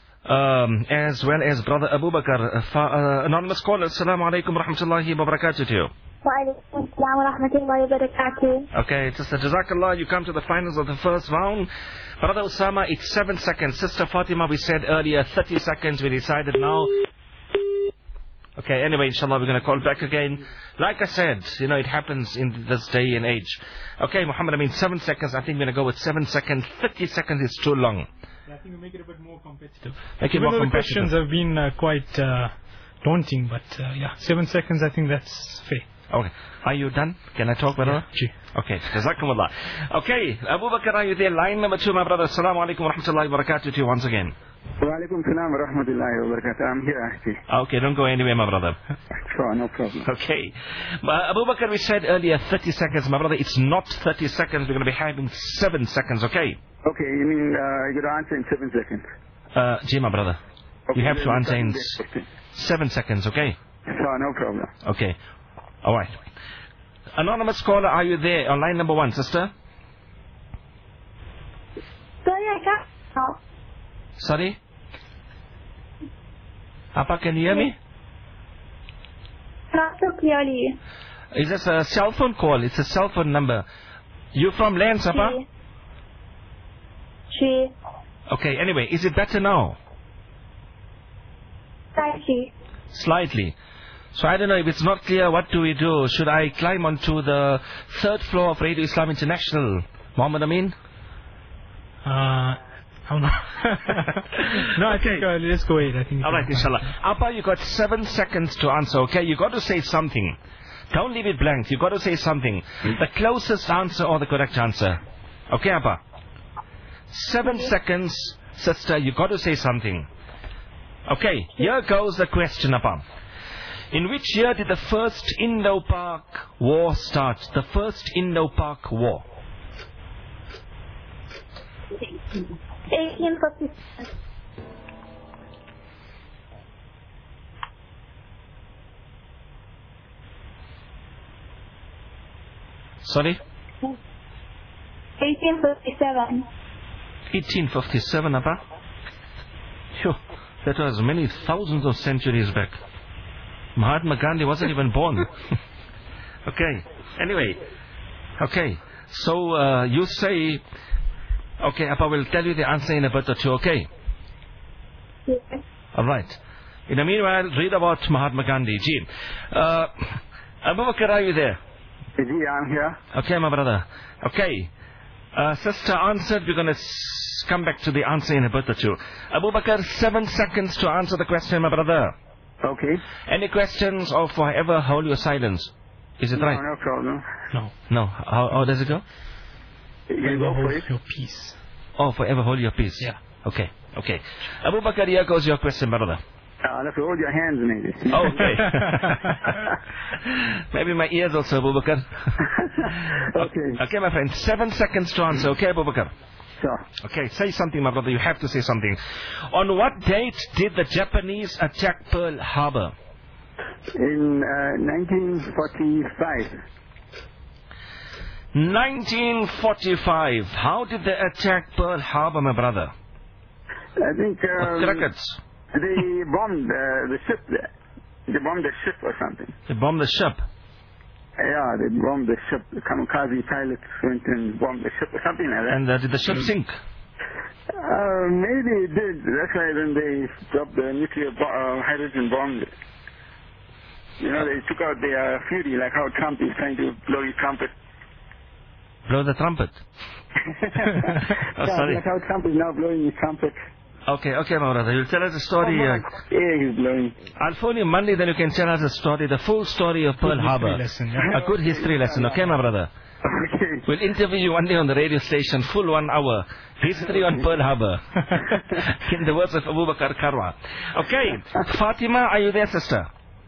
um, as well as Brother Abu Bakr. Uh, uh, anonymous caller, Assalamu alaikum wa rahmatullahi wa barakatuh to you. Wa alaikum assalam wa rahmatullahi wa barakatuh. Okay, Sister Jazakallah, you come to the finals of the first round. Brother Osama, it's seven seconds. Sister Fatima, we said earlier thirty seconds. We decided now. Okay, anyway, inshallah, we're going to call back again. Like I said, you know, it happens in this day and age. Okay, Muhammad, I mean, seven seconds. I think we're going to go with seven seconds. thirty seconds is too long. Yeah, I think we make it a bit more competitive. Make it Even more though the competitive. questions have been uh, quite uh, daunting, but uh, yeah, seven seconds, I think that's fair. Okay. Are you done? Can I talk, brother? Yeah. Okay. Jazakumullah. Okay. Abu Bakr, are you there? Line number two, my brother. Assalamu alaikum wa rahmatullahi wa barakatuh to you once again. Wa alaikum salam wa rahmatullahi wa barakatuh. I'm here, actually. Okay, don't go anywhere, my brother. Sure, no problem. Okay. Uh, Abu Bakr, we said earlier thirty seconds, my brother. It's not thirty seconds. We're going to be having seven seconds, okay? Okay, you mean uh, you got to answer in seven seconds? Uh, gee, my brother. Okay, you have to answer in okay. seven seconds, okay? Sure, no problem. Okay. All right. Anonymous caller, are you there on line number one, sister? Sorry, I can't. Oh. Sorry? Appa, can you hear me? Not so clearly. Is this a cell phone call? It's a cell phone number. You from Lens, Appa? She. Okay, anyway, is it better now? Slightly. Slightly. So I don't know if it's not clear, what do we do? Should I climb onto the third floor of Radio Islam International? Muhammad Amin? Uh, I'm not. No, I think uh, let's go ahead. I think. Alright, inshallah. Appa, you got seven seconds to answer, okay? You got to say something. Don't leave it blank. You got to say something. The closest answer or the correct answer. Okay, Appa? Seven okay. seconds, sister, you got to say something. Okay, here goes the question, Appa. In which year did the first Indo-Pak War start? The first Indo-Pak War. eighteen fifty-seven. Sorry? eighteen fifty-seven. eighteen fifty-seven, Appa? Phew, that was many thousands of centuries back. Mahatma Gandhi wasn't even born. Okay. Anyway. Okay. So, uh, you say... Okay, Appa will tell you the answer in a bit or two, okay? Yes. Alright. In the meanwhile, read about Mahatma Gandhi. Ji. Uh, Abu Bakr, are you there? Ji, I'm here. Okay, my brother. Okay. Uh, sister answered. We're going to come back to the answer in a bit or two. Abu Bakr, seven seconds to answer the question, my brother. Okay. Any questions or forever hold your silence? Is it no, right? No problem. No. No. How, how does it go? You can go for it. Your peace. Oh, forever hold your peace. Yeah. Okay. Okay. Abu Bakr, here goes your question, brother. I'll have to hold your hands, maybe. Okay. Maybe my ears also, Abu Bakr. Okay. Okay, my friend. Seven seconds to answer. Okay, Abu Bakr? Sure. Okay, say something, my brother. You have to say something. On what date did the Japanese attack Pearl Harbor? In uh, nineteen forty-five. nineteen forty-five. How did they attack Pearl Harbor, my brother? I think um, Crickets. They bombed uh, the ship there. They bombed the ship or something. They bombed the ship? Yeah, they bombed the ship. The kamikaze pilots went and bombed the ship or something like that. And uh, did the ship sink? Uh, maybe it did. That's why then they dropped the nuclear bo- uh, hydrogen bomb. You know, they took out their uh, fury, like how Trump is trying to blow his trumpet. Blow the trumpet? Oh, sorry. Like how Trump is now blowing his trumpet. Okay, okay, my brother. You'll tell us a story. Oh, Uh, yeah, he's blowing. I'll phone you Monday, then you can tell us a story, the full story of Pearl Good Harbor. history lesson, yeah. A good history lesson, okay, my brother? Okay. We'll interview you one day on the radio station, full one hour. History on Pearl Harbor. In the words of Abu Bakr Karwa. Okay, Fatima, are you there, sister?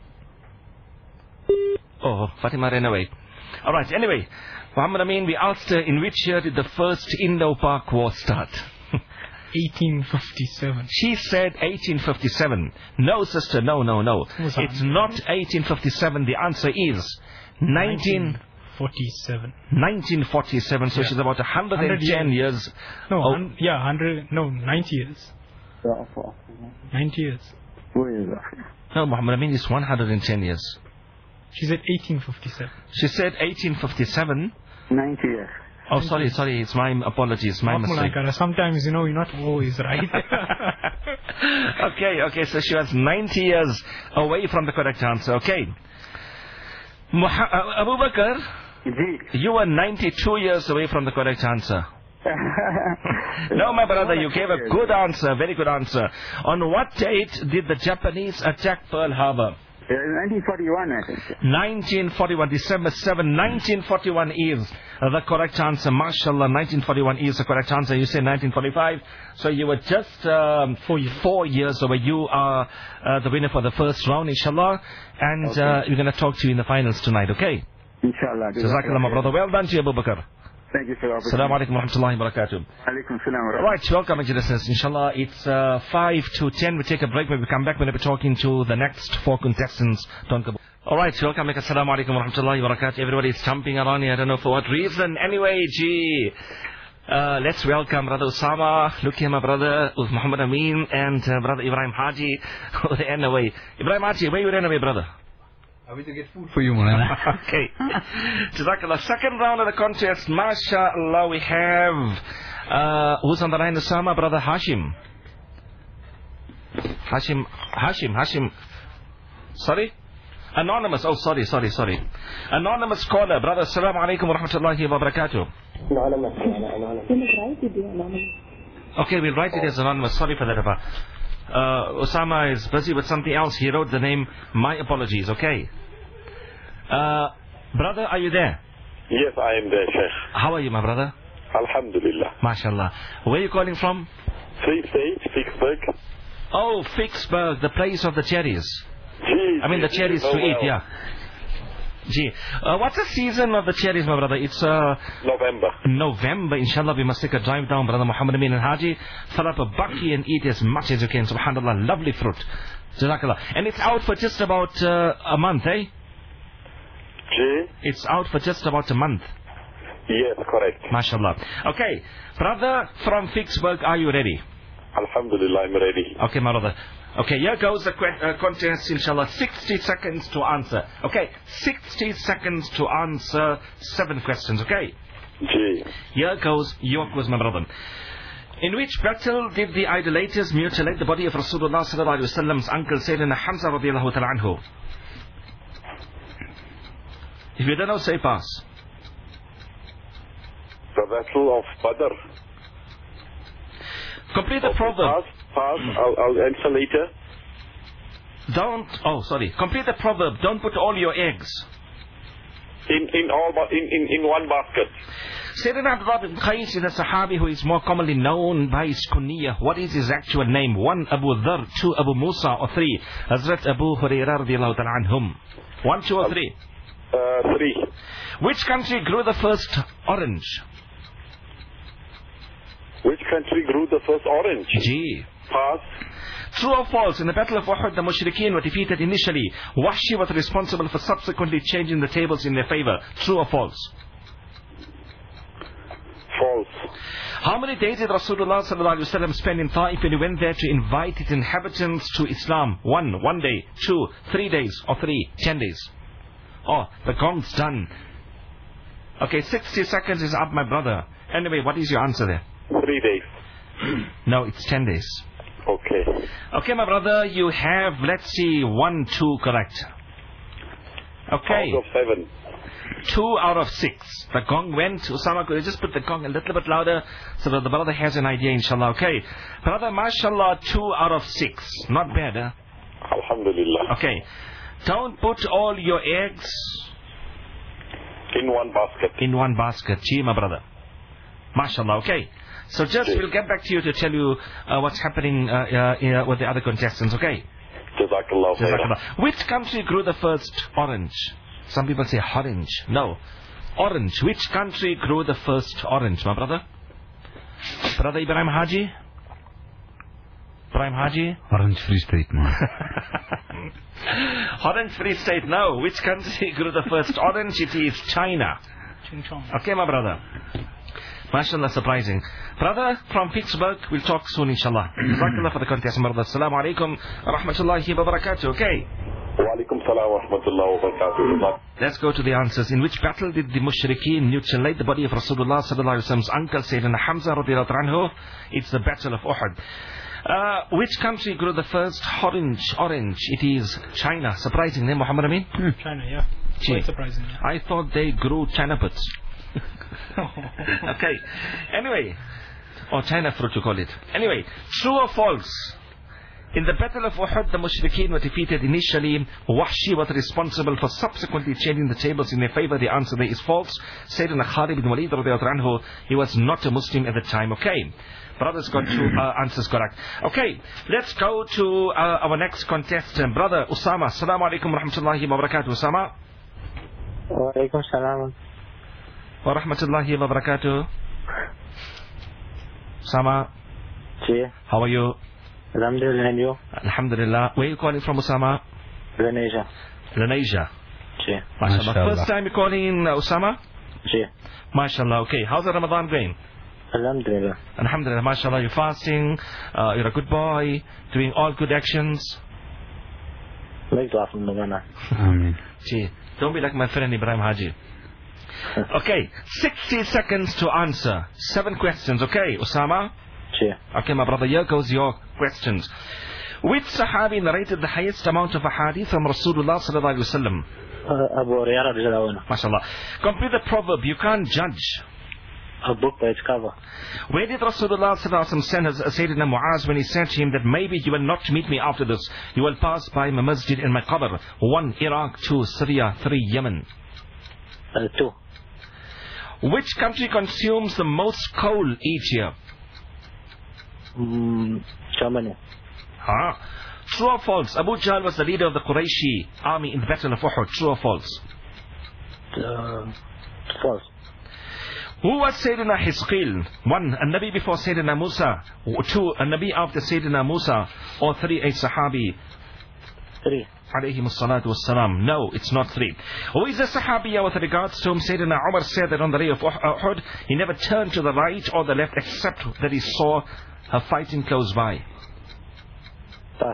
Oh, Fatima ran away. Alright, anyway, Muhammad Amin, we asked her, in which year did the first Indo-Pak War start? eighteen fifty-seven. She said eighteen fifty-seven. No, sister, no, no, no. It's not eighteen fifty-seven. The answer is nineteen forty-seven. nineteen forty-seven. So Yeah. she's about one hundred ten years. years. No, Oh. hun- yeah, one hundred, no, ninety years. ninety years. No, Muhammad Amin is one hundred ten years. She said eighteen fifty-seven. She said eighteen fifty-seven. ninety years. Oh, sorry, sorry. It's my apologies. My mistake. Mulakara, sometimes, you know, you're not always right. Okay, okay. So she was ninety years away from the correct answer. Okay. Muha- uh, Abu Bakr, you were ninety-two years away from the correct answer. No, my brother, you gave a good answer, very good answer. On what date did the Japanese attack Pearl Harbor? Uh, nineteen forty-one, I think. nineteen forty-one, December seventh, nineteen forty-one is the correct answer. MashaAllah, nineteen forty-one is the correct answer. You say nineteen forty-five, so you were just um, four, years. four years away. You are uh, the winner for the first round, inshallah. And Okay. uh, we're going to talk to you in the finals tonight, okay? Inshallah. Jazakallah, my brother. Well done to you, Abu Bakr. Thank you for the opportunity. Assalamu alaikum wa rahmatullahi wa barakatuh. Alaikum salam wa rahmatullah. Right, welcome, my listeners. Inshallah, it's uh, five to ten. We take a break. When we come back, we'll be talking to the next four contestants. Don't go. All right, welcome. Assalamu alaikum wa rahmatullahi wa barakatuh. Everybody's jumping around here. I don't know for what reason. Anyway, gee. Uh, let's welcome Brother Osama. Look here, my brother, with Muhammad Amin and uh, Brother Ibrahim Haji. Who they ran away. Ibrahim Haji, where you ran away, brother? Are we to get food for you, Mulana? Okay. Jazakallah. Second round of the contest. MashaAllah, we have... Uh, who's on the line? Osama, Brother Hashim. Hashim, Hashim, Hashim. Sorry? Anonymous. Oh, sorry, sorry, sorry. Anonymous caller. Brother, Assalamu alaikum wa rahmatullahi wa barakatuh. Okay, we'll write it as anonymous. Sorry for that, Abba. Uh, Osama is busy with something else. He wrote the name. My apologies, okay? Uh, brother, are you there? Yes, I am there, Sheikh. How are you, my brother? Alhamdulillah. MashaAllah. Where are you calling from? Free State, Vicksburg. Oh, Vicksburg, the place of the cherries. Gee, I mean, the gee, cherries oh, to eat, well. yeah. Gee, uh, what's the season of the cherries, my brother? It's uh, November. November. Inshallah, we must take a drive down, Brother Muhammad Amin and Haji. Fill up a bucky and eat as much as you can. Subhanallah, lovely fruit. Jazakallah. And it's out for just about uh, a month, eh? Gee? It's out for just about a month. Yes, correct. MashaAllah. Okay, brother from Vicksburg, are you ready? Alhamdulillah, I'm ready. Okay, my brother. Okay, here goes the que- uh, contest, inshallah. sixty seconds to answer. Okay, sixty seconds to answer seven questions, okay? Gee. Here goes your quiz, my brother. In which battle did the idolaters mutilate the body of Rasulullah sallallahu alaihi wasallam's uncle Sayyidina Hamza radiallahu ta'ala anhu? If you don't know, say pass. The Battle of Badr. Complete the Okay, proverb. Pass, pass. I'll, I'll answer later. Don't, oh, sorry. Complete the proverb. Don't put all your eggs. In in all ba- in, in, in one basket. Sayyidina Abdullah bin Qais is a Sahabi who is more commonly known by his kunniyah. What is his actual name? One, Abu Dharr. Two, Abu Musa. Or three, Hazrat Abu Hurairah radiallahu ta'ala anhum. One, two, or three? Uh, three. Which country grew the first orange? Which country grew the first orange? G. Pass. True or false? In the Battle of Uhud, the Mushrikeen were defeated initially. Wahshi was responsible for subsequently changing the tables in their favor. True or false? False. How many days did Rasulullah sallallahu alaihi wasallam spend in Taif when he went there to invite its inhabitants to Islam? One, one day. Two, three days. Or three, ten days. Oh, the gong's done. Okay, sixty seconds is up, my brother. Anyway, what is your answer there? Three days. No, it's ten days. Okay. Okay, my brother, you have, let's see, one, two correct. Okay. Out of seven. Two out of six. The gong went. Usama, could you just put the gong a little bit louder so that the brother has an idea, inshallah. Okay. Brother, mashallah, two out of six. Not bad, huh? Alhamdulillah. Okay. Don't put all your eggs in one basket. In one basket. Gee, my brother. Mashallah, okay. So just, we'll get back to you to tell you uh, what's happening uh, uh, uh, with the other contestants, okay? Jazakallah. Jazakallah. Which country grew the first orange? Some people say orange. No. Orange. Which country grew the first orange, my brother? Brother Ibrahim Haji? Ibrahim Haji? Orange Free State, man. Orange Free State, no. Which country grew the first orange? It is China. Okay, my brother. MashaAllah, surprising. Brother from Pittsburgh, we'll talk soon, inshallah. Jazakallah for the contest, my brother. Assalamu alaikum wa rahmatullahi wa barakatuh. Okay. Wa alaikum salam wa rahmatullahi wa barakatuh. Let's go to the answers. In which battle did the Mushrikeen mutilate the body of Rasulullah sallallahu alaihi wasallam's uncle, Sayyidina Hamza radiallahu anhu? It's the Battle of Uhud. Uh, which country grew the first orange? Orange. It is China. Surprising name, Muhammad Amin? Hmm. China, yeah. Quite surprising. Yeah. I thought they grew China puts. Okay. Anyway. Or China fruit, you call it. Anyway. True or false? In the Battle of Uhud, the Mushrikeen were defeated initially. Wahshi was responsible for subsequently changing the tables in their favor. The answer there is false. Sayyidina Khalid bin Walid radiallahu anhu, he was not a Muslim at the time. Okay. Brother's got two uh, answers correct. Okay. Let's go to uh, our next contestant. Brother Usama. Assalamu alaikum wa rahmatullahi wa barakatuh. Usama. Wa alaikum salam. Wa rahmatullahi wa barakatuh. Usama. Ji. How are you? Alhamdulillah, and you? Alhamdulillah. Where are you calling from, Usama? Lenasia. Lenasia. Ji. MashaAllah. First time you're calling, uh, Usama? Ji. MashaAllah. Okay. How's the Ramadan going? Alhamdulillah. Alhamdulillah. MashaAllah. You're fasting. Uh, you're a good boy. Doing all good actions. Make dua from the Ghana. Amen. Gee. Don't be like my friend Ibrahim Haji. Okay. sixty seconds to answer. Seven questions. Okay, Usama? Ji. Okay, my brother. Here goes your questions. Which Sahabi narrated the highest amount of ahadith from Rasulullah sallallahu alaihi wasallam? Uh, Abu Hurairah radiallahu anhu. MashaAllah. Complete the proverb. You can't judge a book by its cover. Where did Rasulullah sallallahu alaihi wasallam send uh, Sayyidina Muaz when he said to him that maybe you will not meet me after this? You will pass by my masjid and my qabr. One, Iraq. Two, Syria. Three, Yemen. Uh, two. Which country consumes the most coal each year? Mm, Germany. Huh? True or false? Abu Jahl was the leader of the Qurayshi army in the Battle of Uhud. True or false? Uh, false. Who was Sayyidina Hizqil? One, a Nabi before Sayyidina Musa. Two, a Nabi after Sayyidina Musa. Or three, a Sahabi. Three. Alayhim as-salatu was-salam. No, it's not three. Who is the Sahabiya with regards to whom Sayyidina Umar said that on the day of Uhud, he never turned to the right or the left except that he saw her fighting close by? Pass.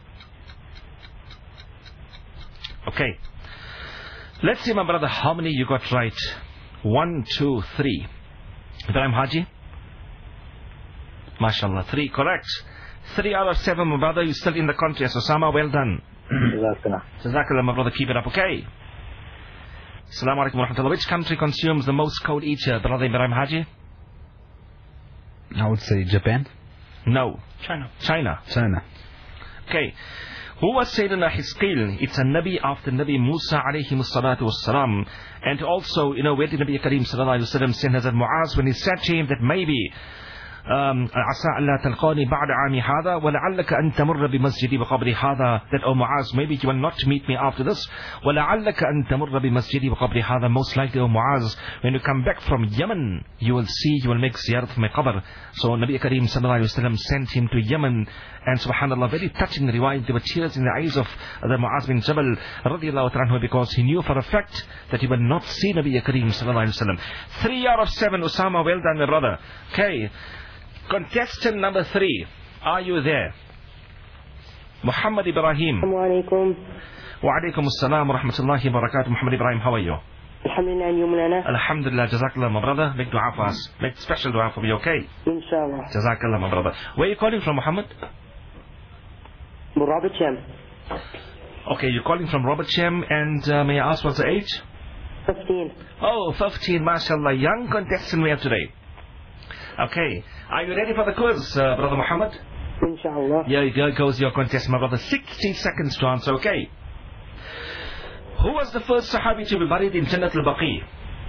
Okay. Let's see, my brother, how many you got right. One, two, three. Ibrahim Haji? MashaAllah. Three, correct. Three out of seven, my brother. You're still in the contest. Osama, well done. Jazakallah. Jazakallah, my brother. Keep it up, okay? Assalamu alaikum wa rahmatullah. Which country consumes the most coal each year, brother Ibrahim Haji? I would say Japan. No. China. China. China. Okay. Who was Sayyidina Hizqil? It's a Nabi after Nabi Musa alayhi salatu wassalam. And also, you know, where did Nabi Kareem sallallahu alayhi wa sallam send Hazrat Muaz when he said to him that maybe عسى ألا تلقاني بعد عامي هذا ولعلك أن تمر بمسجدي بقبر هذا, that oh Muaz, maybe you will not meet me after this. ولعلك أن تمر بمسجدي بقبر هذا, most likely oh Muaz, when you come back from Yemen you will see, you will make ziyarat of my qabr. So Nabi Kareem sallallahu alayhi wa sallam sent him to Yemen, and subhanallah, very touching riwayat, there were tears in the eyes of the Muaz bin Jabal radiallahu anhu, because he knew for a fact that he would not see Nabi Kareem sallallahu alayhi wa sallam. Three out of seven, Usama, well done my brother. Okay, contestant number three, are you there? Muhammad Ibrahim. Assalamu alaikum. Wa alaikum assalam wa rahmatullahi wa barakatuh. Muhammad Ibrahim, how are you? Alhamdulillah, and you Mulana? Alhamdulillah, Jazakallah my brother. Make dua for us. Make special dua for me, okay? Inshallah. Jazakallah my brother. Where are you calling from, Muhammad? Robert Shem. Okay, you're calling from Robert Shem, and uh, may I ask what's the age? Fifteen. Oh, fifteen, mashallah. Young contestant we have today. Okay, are you ready for the quiz, uh, Brother Muhammad? Inshallah. Here go, goes your contest, my brother. sixty seconds to answer, okay? Who was the first Sahabi to be buried in Jannat al-Baqi?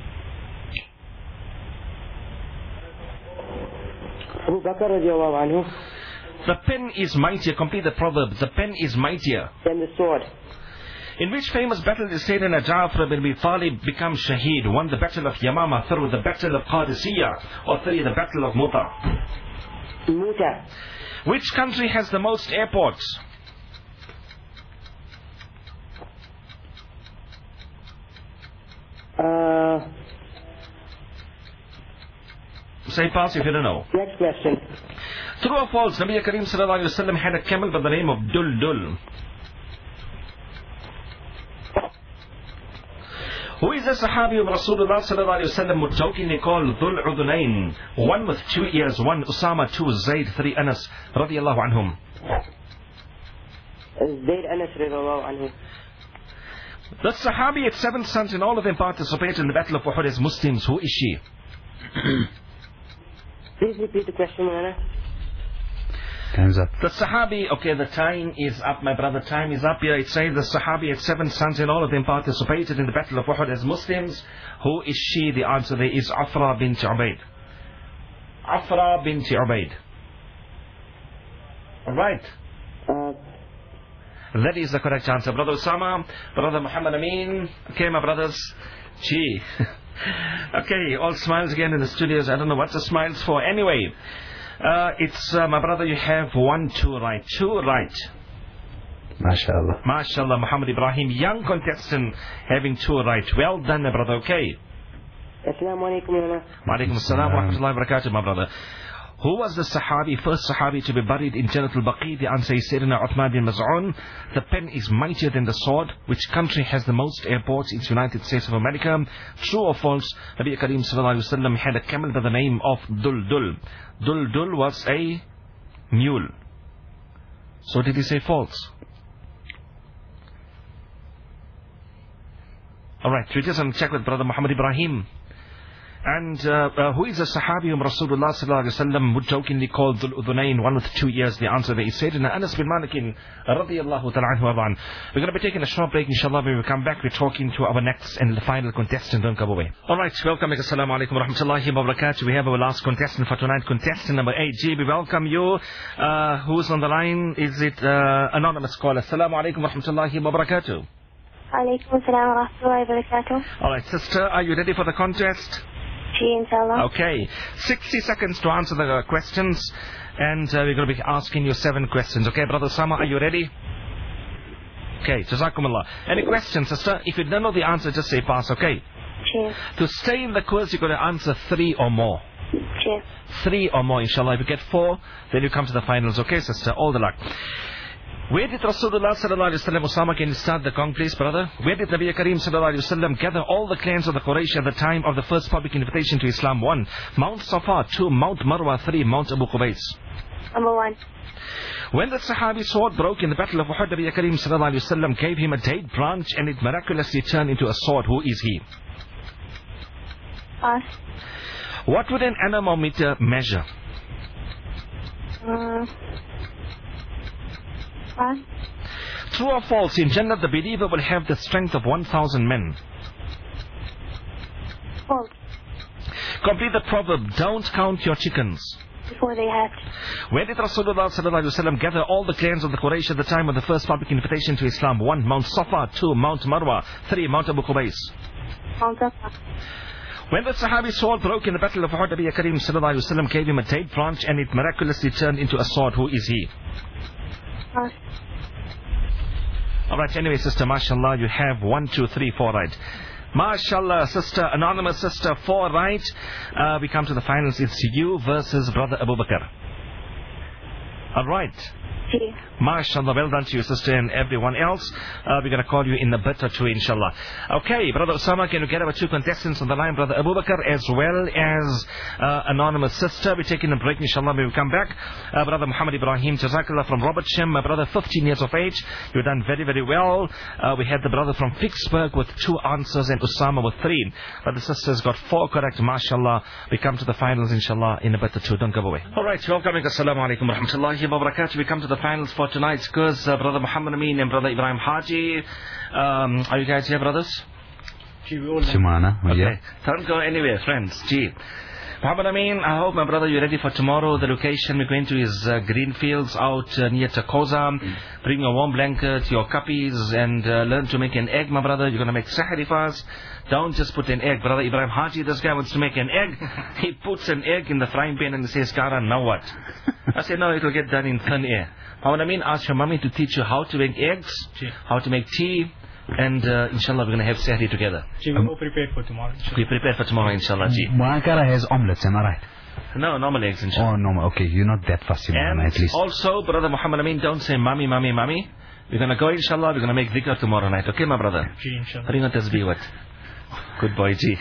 Abu Bakr radiallahu anhu. The pen is mightier. Complete the proverb. The pen is mightier Than the sword. In which famous battle did Sayyidina Ja'far bin Abi Talib become Shaheed? One, the battle of Yamama. Two, the battle of Qadisiyah. Or three, the battle of Muta. Muta. Which country has the most airports? Uh, Say pass if you don't know. Next question. True or false? Nabi Kareem sallallahu alayhi wa sallam had a camel by the name of Dul Dul. Who is the Sahabi of Rasulullah sallallahu alayhi wa sallam who jokingly called Dhul Udunayn? One with two ears, one Usama, two Zayd, three Anas radiallahu anhum. Zayd Anas radiallahu anhu. The Sahabi had seven sons, and all of them participated in the battle of Uhud as Muslims. Who is she? Please repeat the question, Mulana. Time's up. The Sahabi, okay, the time is up, my brother, time is up here. It says the Sahabi had seven sons, and all of them participated in the battle of Uhud as Muslims. Who is she? The answer there is Afra bint Ubaid. Afra bint Ubaid. Alright. Uh, that is the correct answer. Brother Osama, Brother Muhammad Amin. Okay, my brothers. Gee. Okay, all smiles again in the studios. I don't know what the smiles for. Anyway, uh, it's, uh, my brother, you have one, two right. Two right. MashaAllah. MashaAllah, Muhammad Ibrahim, young contestant, having two right. Well done, my brother, okay? Assalamu alaikum, Mulana. Wa alaikum assalam wa rahmatullahi wa barakatuh, my brother. Who was the Sahabi, first Sahabi to be buried in Jannat al-Baqi? The answer is Sayyidina Uthman bin Maz'un. The pen is mightier than the sword. Which country has the most airports? It's United States of America. True or false? Nabi Kareem sallallahu alayhi wa sallam had a camel by the name of Dul Dul. Dul Dul was a mule. So did he say false? Alright, we just want to check with Brother Muhammad Ibrahim. And uh, uh, who is the Sahabi of Rasulullah sallallahu alayhi wa sallam who jokingly called Dhul Udhunayn, one with two ears? The answer there is Sayyidina Anas bin Malik radiyallahu ta'ala anhu aban. We're going to be taking a short break, inshallah. When we come back, we're talking to our next and the final contestant. Don't go away. Alright, welcome. Assalamu alaikum wa rahmatullahi wa barakatuh. We have our last contestant for tonight, contestant number eight. G, we welcome you. Uh, who's on the line? Is it uh, anonymous caller? Assalamu alaikum wa rahmatullahi wa barakatuh. Alaikum assalam wa rahmatullahi wa barakatuh. Alright, sister, are you ready for the contest? Inshallah. Okay, sixty seconds to answer the questions, and uh, we're going to be asking you seven questions. Okay, Brother Sama, are you ready? Okay, Jazakumullah. Any questions, sister? If you don't know the answer, just say pass, okay? Cheers. To stay in the quiz, you're going to answer three or more. Cheers. Three or more, inshallah. If you get four, then you come to the finals, okay, sister? All the luck. Where did Rasulullah sallallahu alayhi wa sallam, Osama, can you start the gong, please, brother? Where did Nabi Kareem sallallahu alayhi wa sallam gather all the clans of the Quraysh at the time of the first public invitation to Islam? One, Mount Safa. Two, Mount Marwa. Three, Mount Abu Qubais. Number one. When the Sahabi sword broke in the battle of Uhud, Nabi Kareem sallallahu alayhi wa sallam gave him a date branch and it miraculously turned into a sword. Who is he? Pass. What would an anemometer measure? Uh, pass. True or false? In Jannah, the believer will have the strength of one thousand men. False. Complete the proverb, don't count your chickens. Before they hatch. Where did Rasulullah sallallahu alaihi wasallam gather all the clans of the Quraysh at the time of the first public invitation to Islam? One, Mount Safa. Two, Mount Marwa. Three, Mount Abu Qubais. Mount Safa. When the Sahabi's sword broke in the battle of Uhud, Nabi Karim sallallahu alaihi wasallam gave him a date branch and it miraculously turned into a sword. Who is he? Pass. Alright, anyway, sister, mashallah, you have one, two, three, four right. MashaAllah, sister, anonymous sister, four right. Uh, we come to the finals. It's you versus brother Abu Bakr. Alright. G. MashaAllah, well done to you, sister, and everyone else. Uh, we're going to call you in a bit or two, inshallah. Okay, brother Osama, can you get our two contestants on the line, brother Abu Bakr, as well as uh, anonymous sister? We're taking a break, inshallah, when we come back. Uh, brother Muhammad Ibrahim, Jazakallah from Robert Shem, my brother, fifteen years of age. You've done very, very well. Uh, we had the brother from Vicksburg with two answers and Osama with three. But the sister's got four correct, mashallah. We come to the finals, inshallah, in a bit or two. Don't go away. Alright, welcome. Assalamu alaikum wa rahmatullahi wa barakatuh. We come to the finals for tonight's quiz. Uh, brother Muhammad Amin and brother Ibrahim Haji. Um, are you guys here, brothers? Shimana, okay. yeah. Don't go anywhere, friends. Gee. Muhammad Amin, I hope, my brother, you're ready for tomorrow. The location we're going to is uh, green fields out uh, near Takoza. Mm. Bring your warm blanket, your cuppies, and uh, learn to make an egg, my brother. You're going to make sahari fast. Don't just put an egg. Brother Ibrahim Haji, this guy wants to make an egg. He puts an egg in the frying pan and he says, Kara, now what? I said, no, it will get done in thin air. Muhammad Amin, ask your mommy to teach you how to make eggs, Gee. how to make tea, and uh, inshallah we're going to have sahri together. Gee, we're um, all prepared for tomorrow. We're prepared for tomorrow, inshallah. Gee. Muankara has omelets, am I right? No, normal eggs, inshallah. Oh, normal. Okay, you're not that fussy, and at least. Also, brother Muhammad Amin, don't say mommy, mommy, mommy. We're going to go, inshallah, we're going to make dhikr tomorrow night. Okay, my brother? Gee, inshallah. Bring on tasbih, what? Good boy, Gee.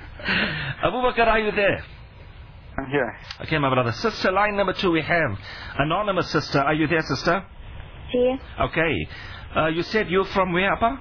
Abu Bakr, are you there? I'm here. Okay, my brother. Sister, line number two we have. Anonymous sister. Are you there, sister? G. Okay. Uh, you said you're from where, Appa?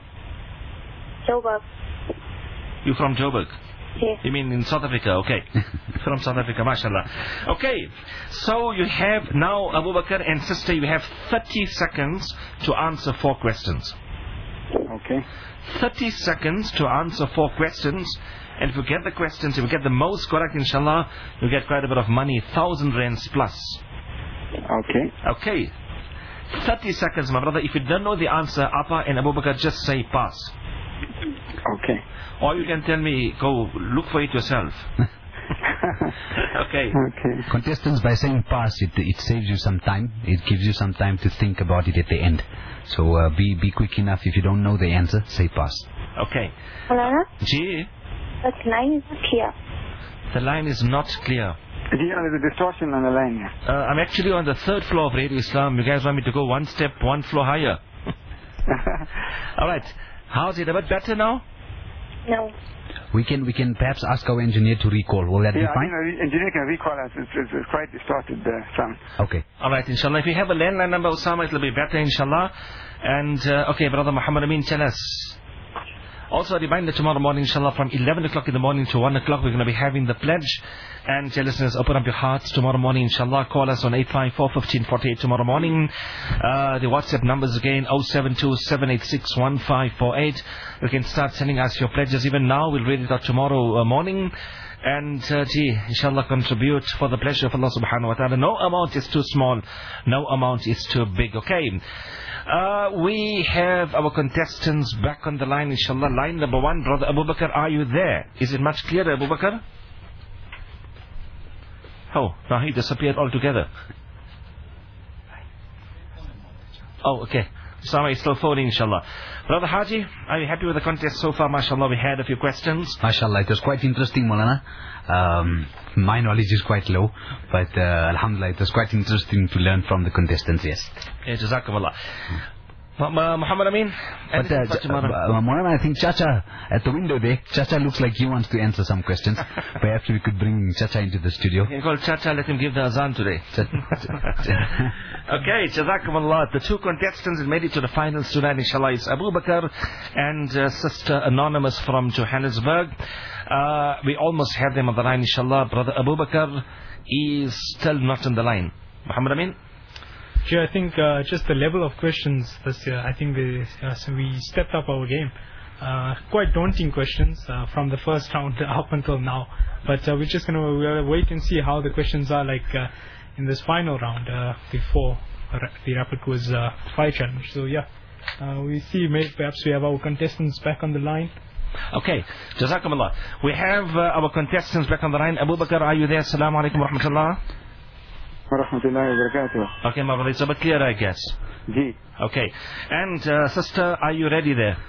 Joburg. You're from Joburg? G. You mean in South Africa? Okay. From South Africa, mashallah. Okay. So you have now, Abu Bakr and sister, you have thirty seconds to answer four questions. Okay. thirty seconds to answer four questions. And if you get the questions, if you get the most correct, inshallah, you get quite a bit of money, thousand rands plus. Okay. Okay. thirty seconds, my brother. If you don't know the answer, Appa and Abu Bakr, just say pass. Okay. Or you can tell me, go look for it yourself. Okay. Okay. Contestants, by saying pass, it it saves you some time. It gives you some time to think about it at the end. So uh, be be quick enough. If you don't know the answer, say pass. Okay. Hello? G. That line is not clear. The line is not clear. Yeah, there's a distortion on the line here. Uh, I'm actually on the third floor of Radio Islam. You guys want me to go one step, one floor higher? Alright. How's it? A bit better now? No. We can we can perhaps ask our engineer to recall. Will that yeah, be fine? Yeah, the engineer can recall us. It's, it's, it's quite distorted uh, sound. Okay. Alright, inshallah. If you have a landline number, Osama, it'll be better, inshallah. And, uh, okay, brother Muhammad Amin, tell us. Also, a reminder, tomorrow morning, inshallah, from eleven o'clock in the morning to one o'clock, we're going to be having the pledge. And, dear listeners, open up your hearts tomorrow morning, inshallah. Call us on eight five four, one five four eight tomorrow morning. Uh, the WhatsApp numbers again, oh seven two, seven eight six, one five four eight. You can start sending us your pledges even now. We'll read it out tomorrow uh, morning. And, uh, gee, inshallah, contribute for the pleasure of Allah subhanahu wa ta'ala. No amount is too small. No amount is too big, okay? Uh, we have our contestants back on the line, inshallah. Line number one, brother Abu Bakr, are you there? Is it much clearer, Abu Bakr? Oh, now he disappeared altogether. Oh, okay. Osama is still phoning, inshallah. Brother Haji, are you happy with the contest so far? MashaAllah, we had a few questions. MashaAllah, it was quite interesting, Maulana. Um, my knowledge is quite low, but uh, Alhamdulillah, it was quite interesting to learn from the contestants, yes. Yeah, Jazakumullah. Muhammad Amin, but uh, uh, Maulana, I think Chacha at the window there, Chacha looks like he wants to answer some questions. Perhaps we could bring Chacha into the studio. You can call Chacha, let him give the azan today. Okay, Jazakumullah. The two contestants that made it to the finals tonight, inshallah, is Abu Bakr and uh, Sister Anonymous from Johannesburg. Uh, we almost have them on the line, inshallah. Brother Abu Bakr is still not on the line. Muhammad Amin? Yeah, I think uh, just the level of questions this year, I think they, uh, so we stepped up our game. Uh, quite daunting questions uh, from the first round up until now. But uh, we're just going to wait and see how the questions are like uh, in this final round uh, before the Rapid Quiz uh, Fire Challenge. So yeah, uh, we see maybe perhaps we have our contestants back on the line. Okay, Jazakumullah. We have uh, our contestants back on the line. Abu Bakr, are you there? Assalamu alaikum wa rahmatullah. Wa rahmatullahi wa barakatuh. Okay, my brother, it's a bit clear, I guess. Ji. Okay, and uh, sister, are you ready there?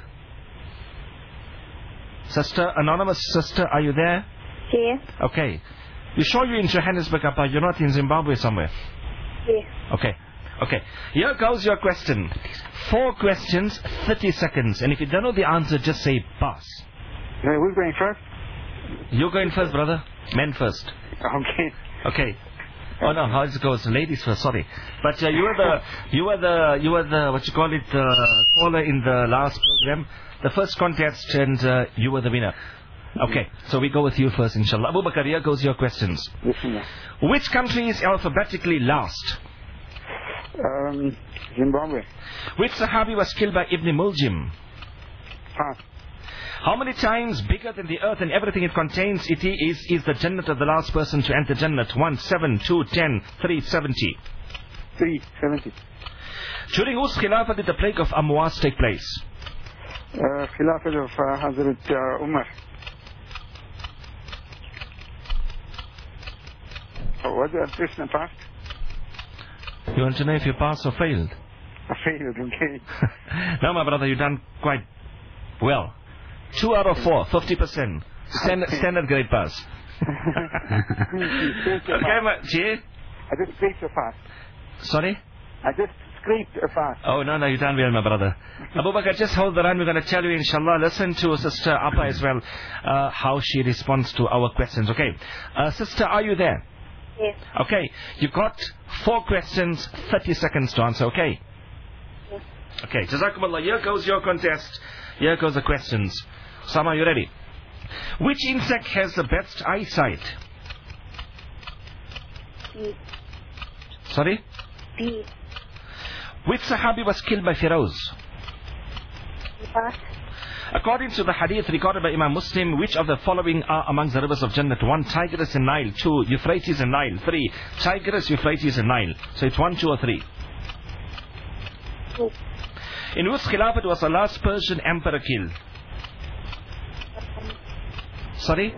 Sister, anonymous sister, are you there? Yes. Okay. You sure you're in Johannesburg, Appa? You're not in Zimbabwe somewhere? Yes. Okay. Okay. Here goes your question. Four questions, thirty seconds. And if you don't know the answer, just say pass. Hey, who's going first? You're going first, brother. Men first. Okay. Okay. Oh no, how it goes? Ladies first. Sorry, but uh, you were the you were the you were the what you call it uh, caller in the last program, the first contest, and uh, you were the winner. Okay, so we go with you first, inshallah. Abu Bakr, here goes your questions. Which country is alphabetically last? Um, Zimbabwe. Which Sahabi was killed by Ibn Muljim? Pass. How many times bigger than the earth and everything it contains it is is the Jannat of the last person to enter Jannat? One, seven, two, ten, three, seventy. Three, seventy. During whose Khilafah did the plague of Amwas take place? Uh, Khilafah of uh, Hazrat uh, Umar. Oh, was that question passed? You want to know if you passed or failed? I failed, okay. No, my brother, you've done quite well. Two out of four, fifty percent. Standard, standard grade pass. Okay, my, Jay? I just scraped a pass. Sorry? I just scraped a pass. Oh, no, no, you've done well, my brother. Abu Bakr, just hold the line. We're going to tell you, inshallah. Listen to Sister Appa as well, uh, how she responds to our questions, okay? Uh, sister, are you there? Yes. Okay, you got four questions, thirty seconds to answer, okay? Yes. Okay, Jazakumullah, here goes your contest. Here goes the questions. Sama, you ready? Which insect has the best eyesight? B. Sorry? B. Which Sahabi was killed by Firoz? Pass. According to the hadith recorded by Imam Muslim, which of the following are amongst the rivers of Jannat? One, Tigris and Nile. Two, Euphrates and Nile. Three, Tigris, Euphrates and Nile. So it's one, two or three? Two. In whose Khilafat was the last Persian emperor killed? Sorry?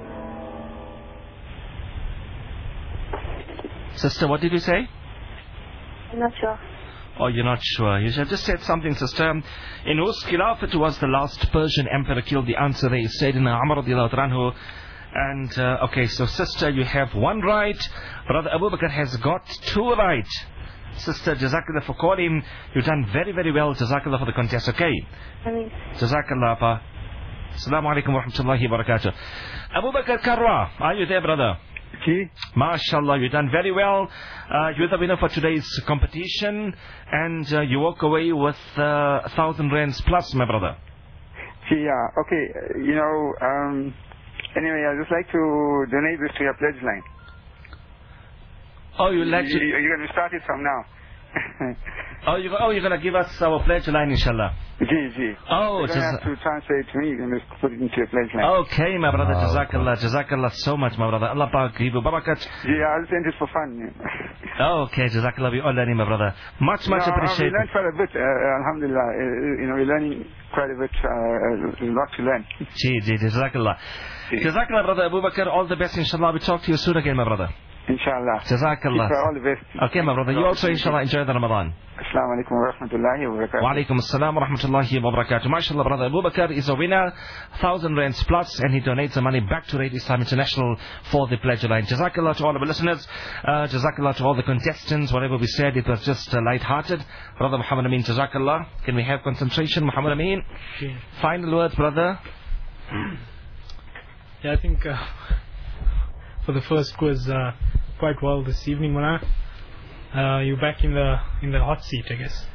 Sister, what did you say? I'm not sure. Oh, you're not sure. You should have just said something, sister. In whose Khilafat was the last Persian emperor killed? The answer there is Sayyidina Umar radiallahu anhu. And, uh, okay, so sister, you have one right. Brother Abu Bakr has got two right. Sister, Jazakallah for calling. You've done very, very well. Jazakallah for the contest, okay? Ameen. Jazakallah, pa. Assalamu alaikum wa rahmatullahi wa barakatuh. Abu Bakr Karwa, are you there, brother? Ji. MashaAllah, you've done very well. Uh, you're the winner for today's competition. And uh, you walk away with uh, a thousand rands plus, my brother. Ji, yeah. Okay, uh, you know, um, anyway, I'd just like to donate this to your pledge line. Oh, you like to... You, you're going to start it from now. oh, you, oh, you're going to give us our pledge line, inshallah. Ji, ji. Oh, you don't have to transfer it to me. You can just put it into your pledge line. Okay, my brother. Oh, Jazakallah. Jazakallah so much, my brother. Allah Pak give you barakat. Yeah, I'll send it for fun. Oh, okay, Jazakallah. We all learning, my brother. Much, much no, appreciated. We learned quite a bit, uh, alhamdulillah. Uh, you know, we're learning quite a bit, uh, a lot to learn. Ji, ji, Jazakallah. Jazakallah, brother Abu Bakr. All the best, inshallah. We'll talk to you soon again, my brother. Inshallah. Jazakallah. All the best. Okay, my brother. You also, inshallah, enjoy the Ramadan. Assalamu alaikum wa rahmatullahi wa barakatuh. Wa alaikum assalam wa rahmatullahi wa barakatuh. MashaAllah, brother Abu Bakr is a winner. Thousand rands plus, and he donates the money back to Radio Islam International for the pledge line. Jazakallah to all of our listeners. Uh, Jazakallah to all the contestants. Whatever we said, it was just uh, light-hearted. Brother Muhammad Amin, Jazakallah. Can we have concentration, Muhammad Amin? Sure. Final words, brother. Yeah, I think uh, for the first quiz, uh, quite well this evening, Mana. Uh, you're back in the in the hot seat, I guess.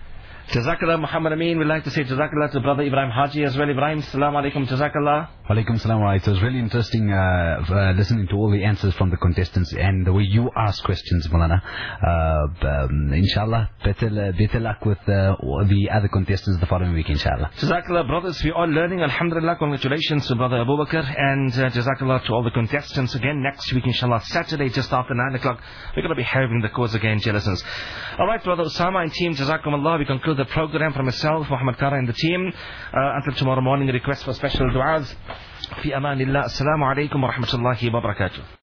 Jazakallah, Muhammad Amin. We'd like to say Jazakallah to Brother Ibrahim Haji as well. Ibrahim, Assalamu alaikum, Jazakallah. Walaikum salam. Right. It was really interesting uh, uh, listening to all the answers from the contestants and the way you ask questions, Mulana. Uh, um, inshallah, better, uh, better luck with uh, the other contestants the following week, inshallah. Jazakallah, brothers. We are learning. Alhamdulillah. Congratulations to Brother Abu Bakr. And uh, Jazakallah to all the contestants. Again, next week, inshallah, Saturday, just after nine o'clock, we're going to be having the course again, dear listeners. All right, Brother Usama and team, Jazakumullah. We conclude the program from myself, Muhammad Kara and the team. Uh, until tomorrow morning, a request for special du'as. Fi amanillah. Assalamu alaikum wa rahmatullahi wa barakatuh.